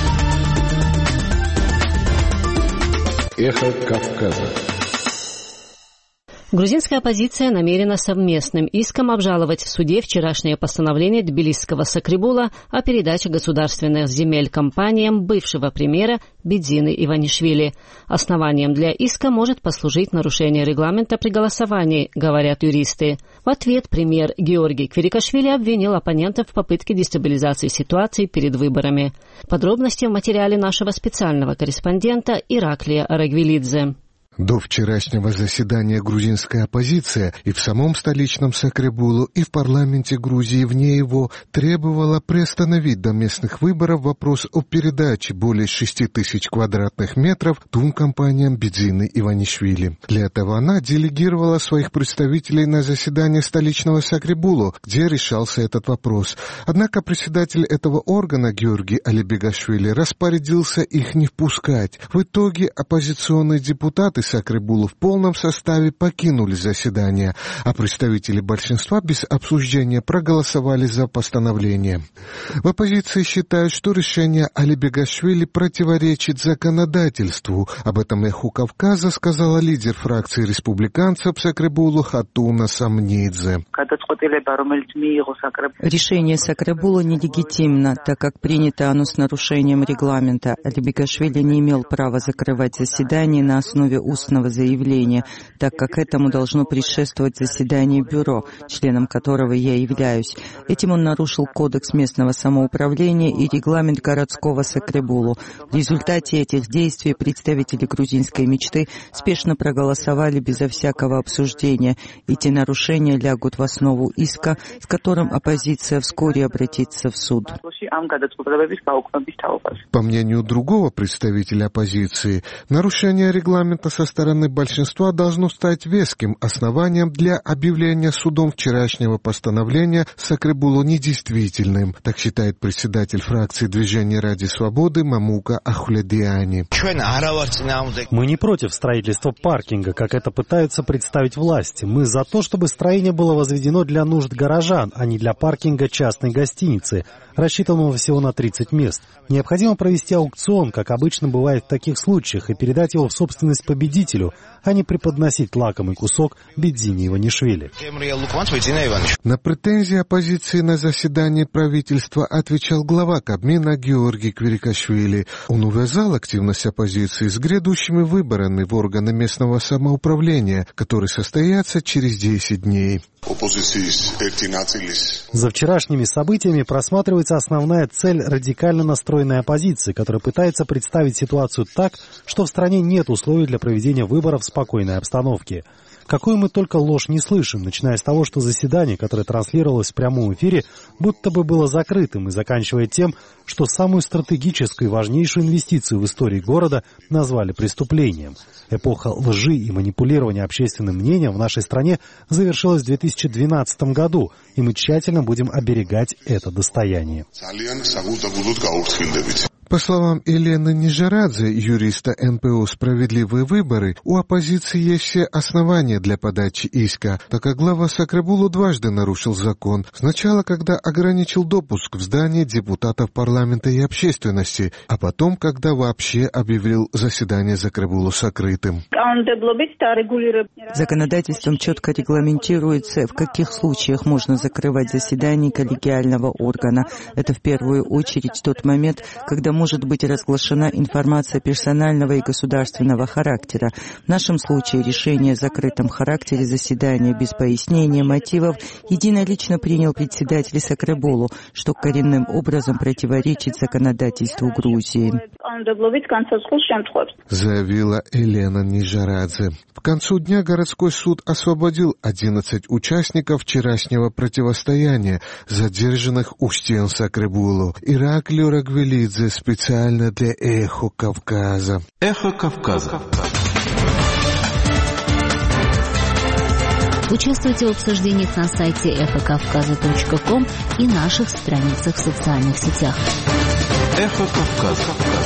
«Эхо Кавказа».
Грузинская оппозиция намерена совместным иском обжаловать в суде вчерашнее постановление тбилисского Сакрибула о передаче государственных земель компаниям бывшего премьера Бидзины Иванишвили. Основанием для иска может послужить нарушение регламента при голосовании, говорят юристы. В ответ премьер Георгий Квирикашвили обвинил оппонентов в попытке дестабилизации ситуации перед выборами. Подробности в материале нашего специального корреспондента Ираклия Арагвилидзе.
До вчерашнего заседания грузинская оппозиция и в самом столичном Сакрибулу, и в парламенте Грузии вне его требовала приостановить до местных выборов вопрос о передаче более шести тысяч квадратных метров двум компаниям Бидзины Иванишвили. Для этого она делегировала своих представителей на заседание столичного Сакрибулу, где решался этот вопрос. Однако председатель этого органа Георгий Алибегашвили распорядился их не впускать. В итоге оппозиционные депутаты Сакрибулу в полном составе покинули заседание, а представители большинства без обсуждения проголосовали за постановление. В оппозиции считают, что решение Алибегашвили противоречит законодательству. Об этом Эху Кавказа сказала лидер фракции республиканцев Сакрибулу Хатуна Самнидзе.
Решение Сакрибулу нелегитимно, так как принято оно с нарушением регламента. Алибегашвили не имел права закрывать заседание на основе устного заявления, так как этому должно предшествовать заседание бюро, членом которого я являюсь. Этим он нарушил кодекс местного самоуправления и регламент городского Сакрибулу. В результате этих действий представители грузинской мечты спешно проголосовали безо всякого обсуждения. Эти нарушения лягут в основу иска, с которым оппозиция вскоре обратится в суд.
По мнению другого представителя оппозиции, нарушение регламента со стороны большинства должно стать веским основанием для объявления судом вчерашнего постановления Сакрибулу недействительным, так считает председатель фракции Движения ради свободы Мамука Ахуледиани.
Мы не против строительства паркинга, как это пытаются представить власти. Мы за то, чтобы строение было возведено для нужд горожан, а не для паркинга частной гостиницы, рассчитанного всего на тридцать мест. Необходимо провести аукцион, как обычно бывает в таких случаях, и передать его в собственность победителю, а не преподносить лакомый кусок Бидзине Иванишвили.
На претензии оппозиции на заседании правительства отвечал глава Кабмина Георгий Квирикашвили. Он увязал активность оппозиции с грядущими выборами в органы местного самоуправления, которые состоятся через десять дней.
За вчерашними событиями просматривается основная цель радикально настроенной оппозиции, которая пытается представить ситуацию так, что в стране нет условий для проведения выборов в спокойной обстановке. Какую мы только ложь не слышим, начиная с того, что заседание, которое транслировалось в прямом эфире, будто бы было закрытым, и заканчивая тем, что самую стратегическую и важнейшую инвестицию в истории города назвали преступлением. Эпоха лжи и манипулирования общественным мнением в нашей стране завершилась в две тысячи двенадцатом году, и мы тщательно будем оберегать это достояние.
По словам Елены Нижарадзе, юриста эн пэ о «Справедливые выборы», у оппозиции есть все основания для подачи иска, так как глава Саакребулу дважды нарушил закон. Сначала, когда ограничил допуск в здание депутатов парламента и общественности, а потом, когда вообще объявил заседание Саакребулу закрытым.
Законодательством четко регламентируется, в каких случаях можно закрывать заседание коллегиального органа. Это в первую очередь тот момент, когда может быть разглашена информация персонального и государственного характера. В нашем случае решение о закрытом характере заседания без пояснения мотивов единолично принял председатель Саакребулу, что коренным образом противоречит законодательству Грузии.
Заявила Елена Нижарадзе. К концу дня городской суд освободил одиннадцать участников вчерашнего противостояния, задержанных у стен Саакребулу. Ираклий Рагвелидзе специально для «Эхо Кавказа».
«Эхо Кавказа».
Участвуйте в обсуждениях на сайте эхо кавказа точка ком и наших страницах в социальных сетях.
«Эхо Кавказа».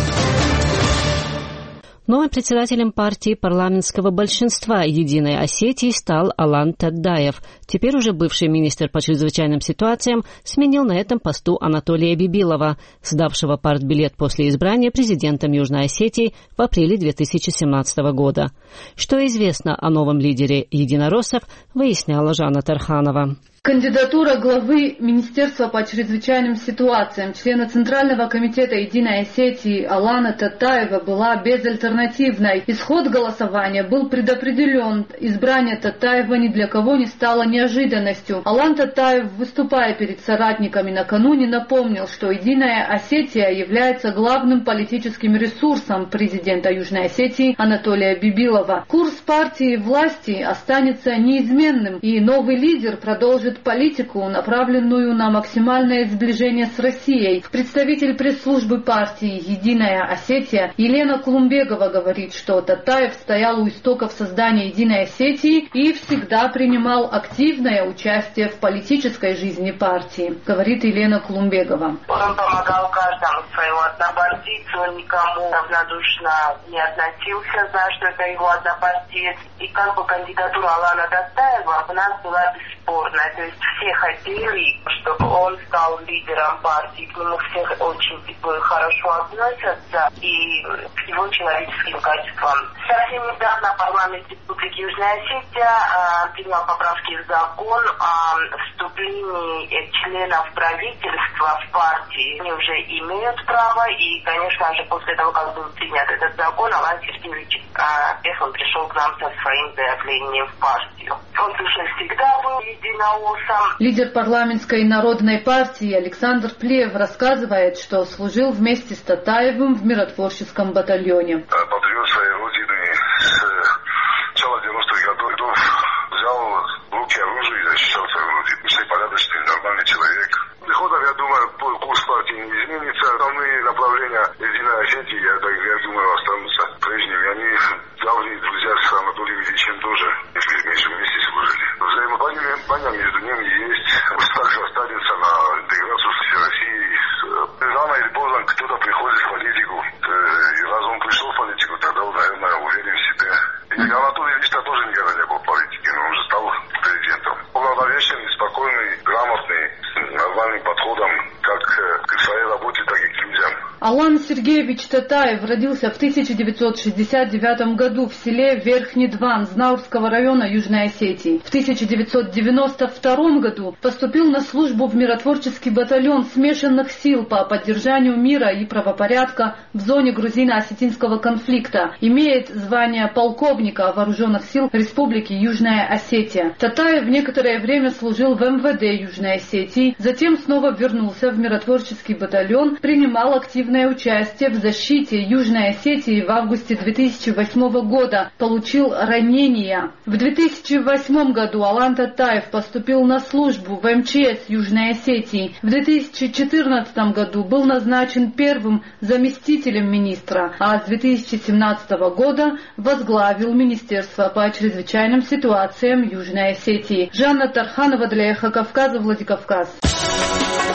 Новым председателем партии парламентского большинства «Единой Осетии» стал Алан Таддаев. Теперь уже бывший министр по чрезвычайным ситуациям сменил на этом посту Анатолия Бибилова, сдавшего партбилет после избрания президентом Южной Осетии в апреле две тысячи семнадцатого года. Что известно о новом лидере единороссов, выясняла Жанна Тарханова.
Кандидатура главы Министерства по чрезвычайным ситуациям, члена Центрального комитета Единой Осетии Алана Татаева была безальтернативной. Исход голосования был предопределен. Избрание Татаева ни для кого не стало неожиданностью. Алан Татаев, выступая перед соратниками накануне, напомнил, что Единая Осетия является главным политическим ресурсом президента Южной Осетии Анатолия Бибилова. Курс партии власти останется неизменным, и новый лидер продолжит политику, направленную на максимальное сближение с Россией. Представитель пресс-службы партии «Единая Осетия» Елена Клумбегова говорит, что Татаев стоял у истоков создания Единой Осетии и всегда принимал активное участие в политической жизни партии, говорит Елена Клумбегова.
Он помогал каждому своему однопартийцу, он никому равнодушно не относился, зная, что это его однопартиец. И как бы кандидатура Алана Татаева у нас была бесспорная. То есть все хотели, чтобы он стал лидером партии, к нему все очень хорошо относятся и к его человеческим качествам. Совсем недавно парламент Республики Южная Осетия а, принял поправки в закон о вступлении членов правительства в партии. Они уже имеют право, и, конечно же, после того, как был принят этот закон, Алан Сергеевич а, он пришел к нам со своим заявлением в партию. Он уже всегда был единоусом.
Лидер парламентской народной партии Александр Плеев рассказывает, что служил вместе с Татаевым в миротворческом батальоне.
Патриот своей родины с начала девяностых годов взял в руки оружие и защищал свою родину. Очень порядочный, нормальный человек. Приходом, я думаю, курс партии не изменится. Основные направления Единой Осетии, я, я думаю, останутся прежними. Они давние друзья с Анатолием Ильичем тоже вместе служили. Взаимопонимание между ними есть. Также останется на интеграцию с Россией. Рано или поздно кто-то приходит в политику. И раз он пришел в политику, тогда он, наверное, уверен в себе. И Анатолий Ильич тоже никогда не был в политике, но он же стал президентом. Уравновешенный, спокойный, грамотный, нормальным подходом как к своей работе, так и к людям.
Алан Сергеевич Татаев родился в тысяча девятьсот шестьдесят девятом году в селе Верхний Дван Знаурского района Южной Осетии. В тысяча девятьсот девяносто втором году поступил на службу в миротворческий батальон смешанных сил по поддержанию мира и правопорядка в зоне грузино-осетинского конфликта. Имеет звание полковника вооруженных сил Республики Южная Осетия. Татаев некоторое время служил в эм вэ дэ Южной Осетии, затем снова вернулся в миротворческий батальон, принимал активное участие в защите Южной Осетии в августе две тысячи восьмого года, получил ранения. В две тысячи восьмом году Алан Татаев поступил на службу в эм че эс Южной Осетии. В две тысячи четырнадцатом году был назначен первым заместителем министра, а с две тысячи семнадцатого года возглавил Министерство по чрезвычайным ситуациям Южной Осетии. Жанна Тарханова для «Эхо Кавказа», Владикавказ.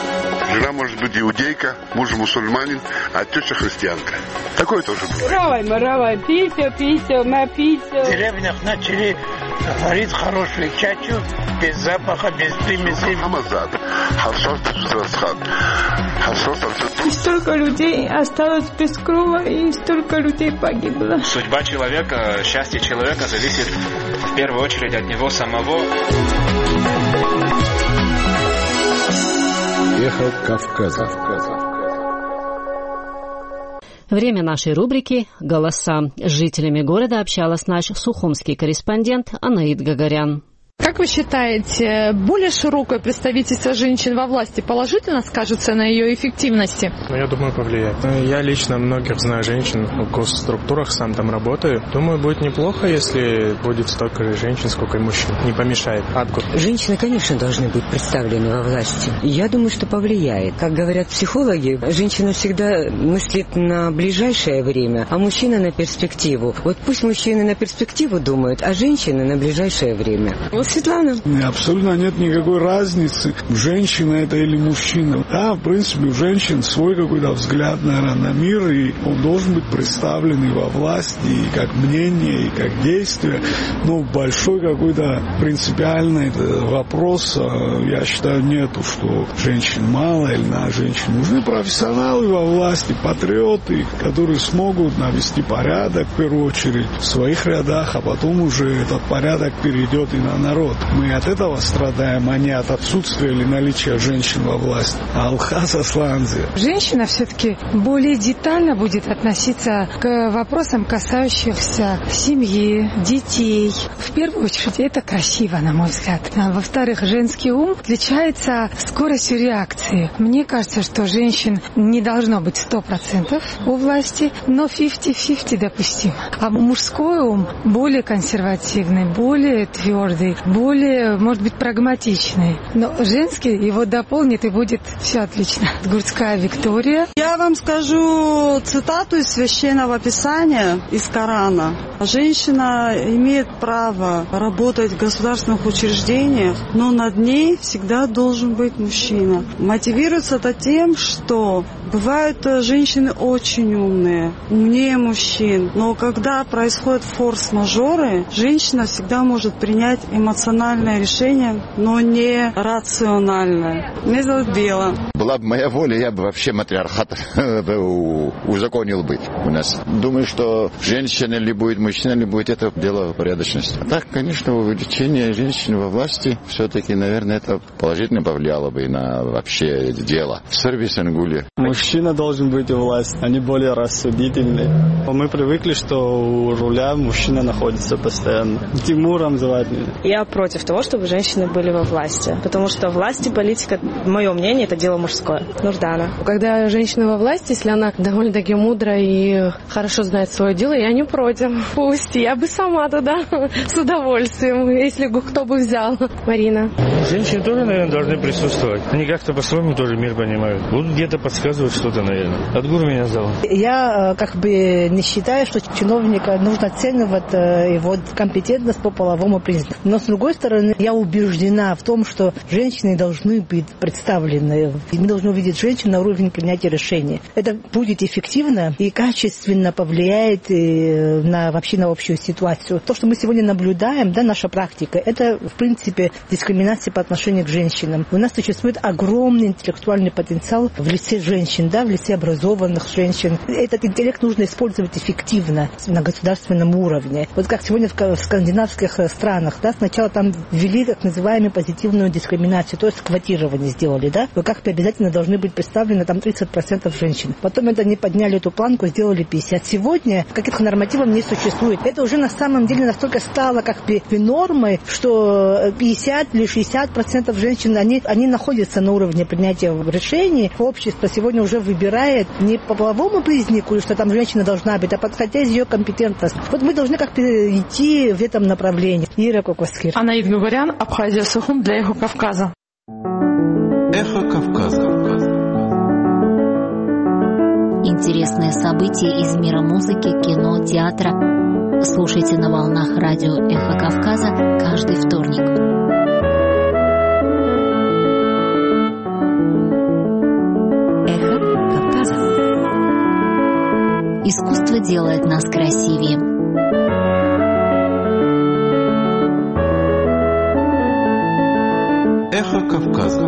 Жена может быть иудейка, муж мусульманин, а теща христианка. Такое тоже бывает.
Равай, маравай, писю, писю, ма писю.
В деревнях начали варить хорошую чачу, без запаха, без примесей.
Хамазад.
И столько людей осталось без крова, и столько людей погибло.
Судьба человека, счастье человека зависит в первую очередь от него самого.
Эхо Кавказа.
Время нашей рубрики «Голоса». С жителями города общалась наш сухумский корреспондент Анаид Гагарян.
Как вы считаете, более широкое представительство женщин во власти положительно скажется на ее эффективности?
Я думаю, повлияет. Я лично многих знаю женщин в госструктурах, сам там работаю. Думаю, будет неплохо, если будет столько же женщин, сколько и мужчин. Не помешает. Адгур.
Женщины, конечно, должны быть представлены во власти. Я думаю, что повлияет. Как говорят психологи, женщина всегда мыслит на ближайшее время, а мужчина на перспективу. Вот пусть мужчины на перспективу думают, а женщины на ближайшее время. Светлана.
Абсолютно нет никакой разницы, женщина это или мужчина. Да, в принципе, у женщин свой какой-то взгляд, наверное, на мир, и он должен быть представлен и во власти, и как мнение, и как действие. Но большой какой-то принципиальный вопрос, я считаю, нету, что женщин мало или на женщин. Нужны профессионалы во власти, патриоты, которые смогут навести порядок, в первую очередь, в своих рядах, а потом уже этот порядок перейдет и на народ. Мы от этого страдаем, а не от отсутствия или наличия женщин во власти. Алхаз Асланзи.
Женщина все-таки более детально будет относиться к вопросам, касающихся семьи, детей. В первую очередь, это красиво, на мой взгляд. А во-вторых, женский ум отличается скоростью реакции. Мне кажется, что женщин не должно быть сто процентов у власти, но пятьдесят на пятьдесят допустимо. А мужской ум более консервативный, более твердый, более, может быть, прагматичный. Но женский его дополнит, и будет все отлично. Гурцкая Виктория.
Я вам скажу цитату из Священного Писания, из Корана. Женщина имеет право работать в государственных учреждениях, но над ней всегда должен быть мужчина. Мотивируется это тем, что бывают женщины очень умные, умнее мужчин. Но когда происходят форс-мажоры, женщина всегда может принять эмоциональное решение, но не рациональное. Меня зовут Бела.
Была бы моя воля, я бы вообще матриархат узаконил быть у нас. Думаю, что женщина ли будет, мужчина ли будет, это дело порядочности. Так, конечно, увеличение женщин во власти все-таки, наверное, это положительно повлияло бы на вообще дело. Сервис Ангули.
Мужчина должен быть у власти, они более рассудительные. Мы привыкли, что у руля мужчина находится постоянно. Тимуром звать меня.
Я против того, чтобы женщины были во власти, потому что власть и политика, мое мнение, это дело мужское. Нурдана.
Когда женщина во власти, если она довольно-таки мудрая и хорошо знает свое дело, я не против. Пусть, я бы сама тогда с удовольствием, если бы кто бы взял. Марина.
Женщины тоже, наверное, должны присутствовать. Они как-то по-своему тоже мир понимают. Будут где-то подсказывать что-то, наверное. Адгур меня зовут.
Я как бы не считаю, что чиновника нужно оценивать его компетентность по половому признаку. Но, с другой стороны, я убеждена в том, что женщины должны быть представлены. Мы должны увидеть женщин на уровне принятия решений. Это будет эффективно и качественно повлияет на, вообще на общую ситуацию. То, что мы сегодня наблюдаем, да, наша практика, это, в принципе, дискриминация по отношению к женщинам. У нас существует огромный интеллектуальный потенциал в лице женщин, да, в лице образованных женщин. Этот интеллект нужно использовать эффективно на государственном уровне. Вот как сегодня в скандинавских странах, да, сначала там ввели так называемую позитивную дискриминацию, то есть квотирование сделали, да, как бы обязательно должны быть представлены там тридцать процентов женщин. Потом это они подняли эту планку, сделали пятьдесят. Сегодня каких-то нормативов не существует. Это уже на самом деле настолько стало как бы нормой, что пятьдесят или шестьдесят процентов женщин, они, они находятся на уровне принятия решений. Общество сегодня уже выбирает не по половому признаку, что там женщина должна быть, а подходя из ее компетентность. Вот мы должны как-то идти в этом направлении. Ира Кокоскир.
Анаид Гагарян, Абхазия, Сухум для Эхо Кавказа.
Эхо Кавказа.
Интересные события из мира музыки, кино, театра. Слушайте на волнах радио Эхо Кавказа каждый вторник. Искусство делает нас красивее.
Эхо Кавказа.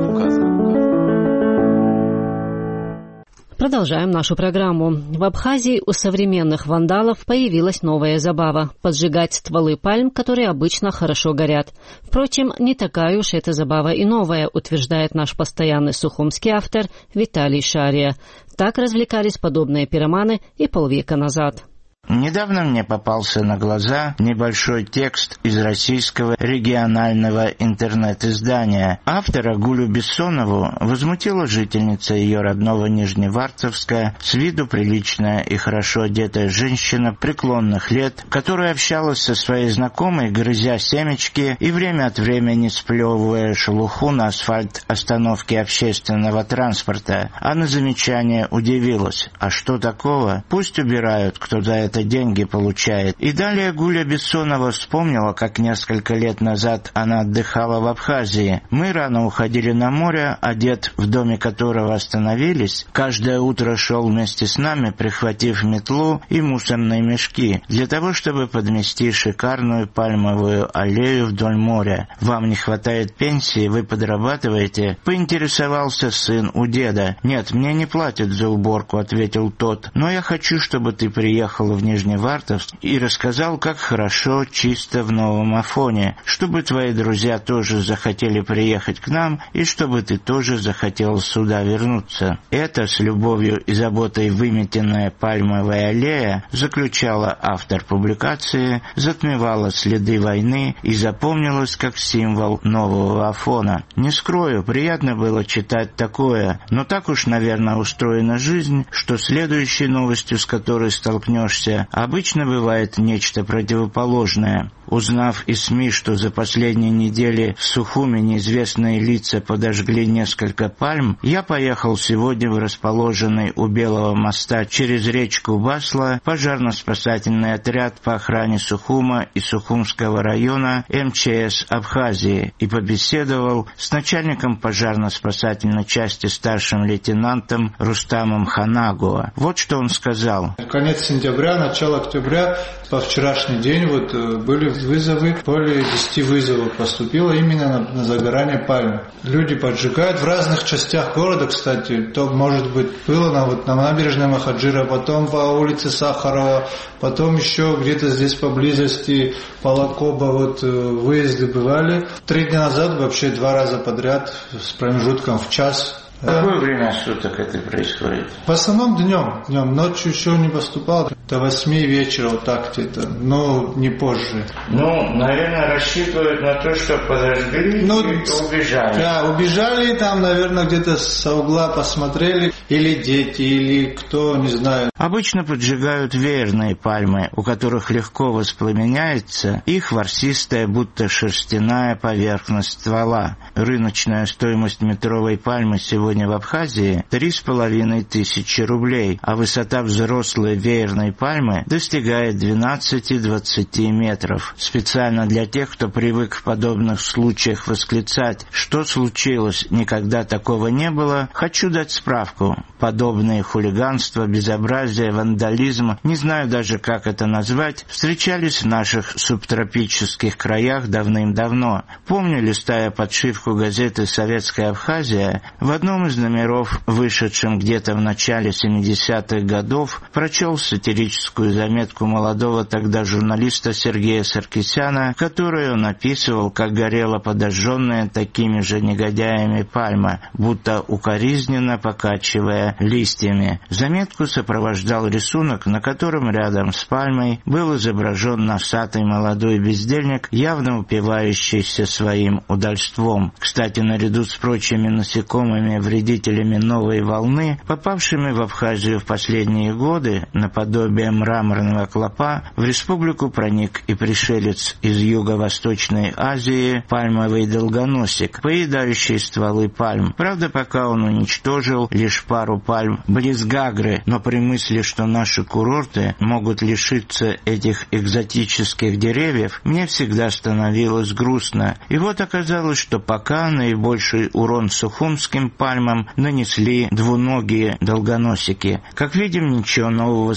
Продолжаем нашу программу. В Абхазии у современных вандалов появилась новая забава – поджигать стволы пальм, которые обычно хорошо горят. Впрочем, не такая уж эта забава и новая, утверждает наш постоянный сухумский автор Виталий Шария. Так развлекались подобные пироманы и полвека назад.
Недавно мне попался на глаза небольшой текст из российского регионального интернет-издания. Автора Гулю Бессонову возмутила жительница ее родного Нижневартовска, с виду приличная и хорошо одетая женщина преклонных лет, которая общалась со своей знакомой, грызя семечки и время от времени сплевывая шелуху на асфальт остановки общественного транспорта. А на замечание удивилась: а что такого? Пусть убирают, кто за это деньги получает. И далее Гуля Бессонова вспомнила, как несколько лет назад она отдыхала в Абхазии. Мы рано уходили на море, а дед, в доме которого остановились, каждое утро шел вместе с нами, прихватив метлу и мусорные мешки, для того, чтобы подмести шикарную пальмовую аллею вдоль моря. «Вам не хватает пенсии, вы подрабатываете?» — поинтересовался сын у деда. «Нет, мне не платят за уборку», — ответил тот. «Но я хочу, чтобы ты приехал в Нижневартовск и рассказал, как хорошо, чисто в Новом Афоне, чтобы твои друзья тоже захотели приехать к нам и чтобы ты тоже захотел сюда вернуться». Это с любовью и заботой выметенная пальмовая аллея, заключала автор публикации, затмевала следы войны и запомнилась как символ Нового Афона. Не скрою, приятно было читать такое, но так уж, наверное, устроена жизнь, что следующей новостью, с которой столкнешься, обычно бывает нечто противоположное. Узнав из СМИ, что за последние недели в Сухуми неизвестные лица подожгли несколько пальм, я поехал сегодня в расположенный у Белого моста через речку Басла пожарно-спасательный отряд по охране Сухума и Сухумского района эм че эс Абхазии и побеседовал с начальником пожарно-спасательной части старшим лейтенантом Рустамом Ханагуа. Вот что он сказал.
Конец сентября, начало октября, по вчерашний день вот были вызовы, более десяти вызовов поступило именно на, на загорание пальм. Люди поджигают в разных частях города, кстати. То, может быть, было на, вот, на набережной Махаджира, потом по улице Сахарова, потом еще где-то здесь поблизости Палакоба вот выезды бывали. Три дня назад вообще два раза подряд с промежутком в час.
В какое время суток это происходит?
В основном днем. Днем. Ночью еще не поступал. До восьми вечера, вот так где-то. Но не позже.
Ну, наверное, рассчитывают на то, что подожгли ну, и убежали.
Да, убежали там, наверное, где-то со угла посмотрели. Или дети, или кто, не знаю.
Обычно поджигают веерные пальмы, у которых легко воспламеняется их ворсистая, будто шерстяная поверхность ствола. Рыночная стоимость метровой пальмы сегодня в Абхазии три с половиной тысячи рублей, а высота взрослой веерной пальмы достигает двенадцати-двадцати метров. Специально для тех, кто привык в подобных случаях восклицать: «Что случилось? Никогда такого не было», хочу дать справку. Подобные хулиганства, безобразие, вандализм, не знаю даже, как это назвать, встречались в наших субтропических краях давным-давно. Помню, листая подшивку газеты «Советская Абхазия», в одном из номеров, вышедшем где-то в начале семидесятых годов, прочел сатирическую заметку молодого тогда журналиста Сергея Саркисяна, в которой он описывал, как горела подожженная такими же негодяями пальма, будто укоризненно покачивая листьями. Заметку сопровождал рисунок, на котором рядом с пальмой был изображен носатый молодой бездельник, явно упивающийся своим удальством. Кстати, наряду с прочими насекомыми вредителями новой волны, попавшими в Абхазию в последние годы, наподобие мраморного клопа, в республику проник и пришелец из Юго-Восточной Азии, пальмовый долгоносик, поедающий стволы пальм. Правда, пока он уничтожил лишь пару пальм близ Гагры, но при мысли, что наши курорты могут лишиться этих экзотических деревьев, мне всегда становилось грустно. И вот оказалось, что пока наибольший урон сухумским пальмам нанесли двуногие долгоносики. Как видим, ничего нового современного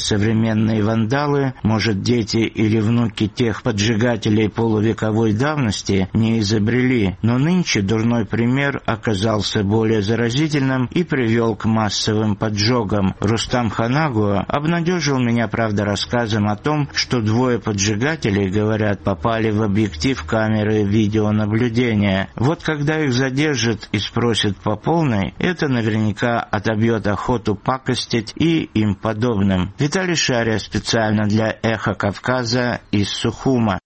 современные вандалы, может, дети или внуки тех поджигателей полувековой давности не изобрели, но нынче дурной пример оказался более заразительным и привел к массовым поджогам. Рустам Ханагуа обнадежил меня, правда, рассказом о том, что двое поджигателей, говорят, попали в объектив камеры видеонаблюдения. Вот когда их задержат и спросят по полной, это наверняка отобьет охоту пакостить и им подобным. Виталий Шария специально для «Эхо Кавказа» из Сухума.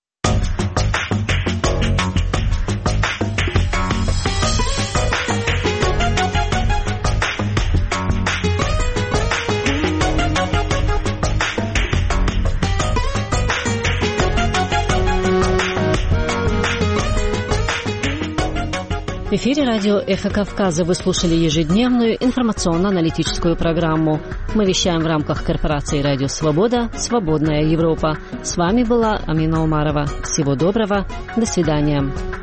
В эфире радио «Эхо Кавказа» вы слушали ежедневную информационно-аналитическую программу. Мы вещаем в рамках корпорации «Радио Свобода. Свободная Европа». С вами была Амина Умарова. Всего доброго. До свидания.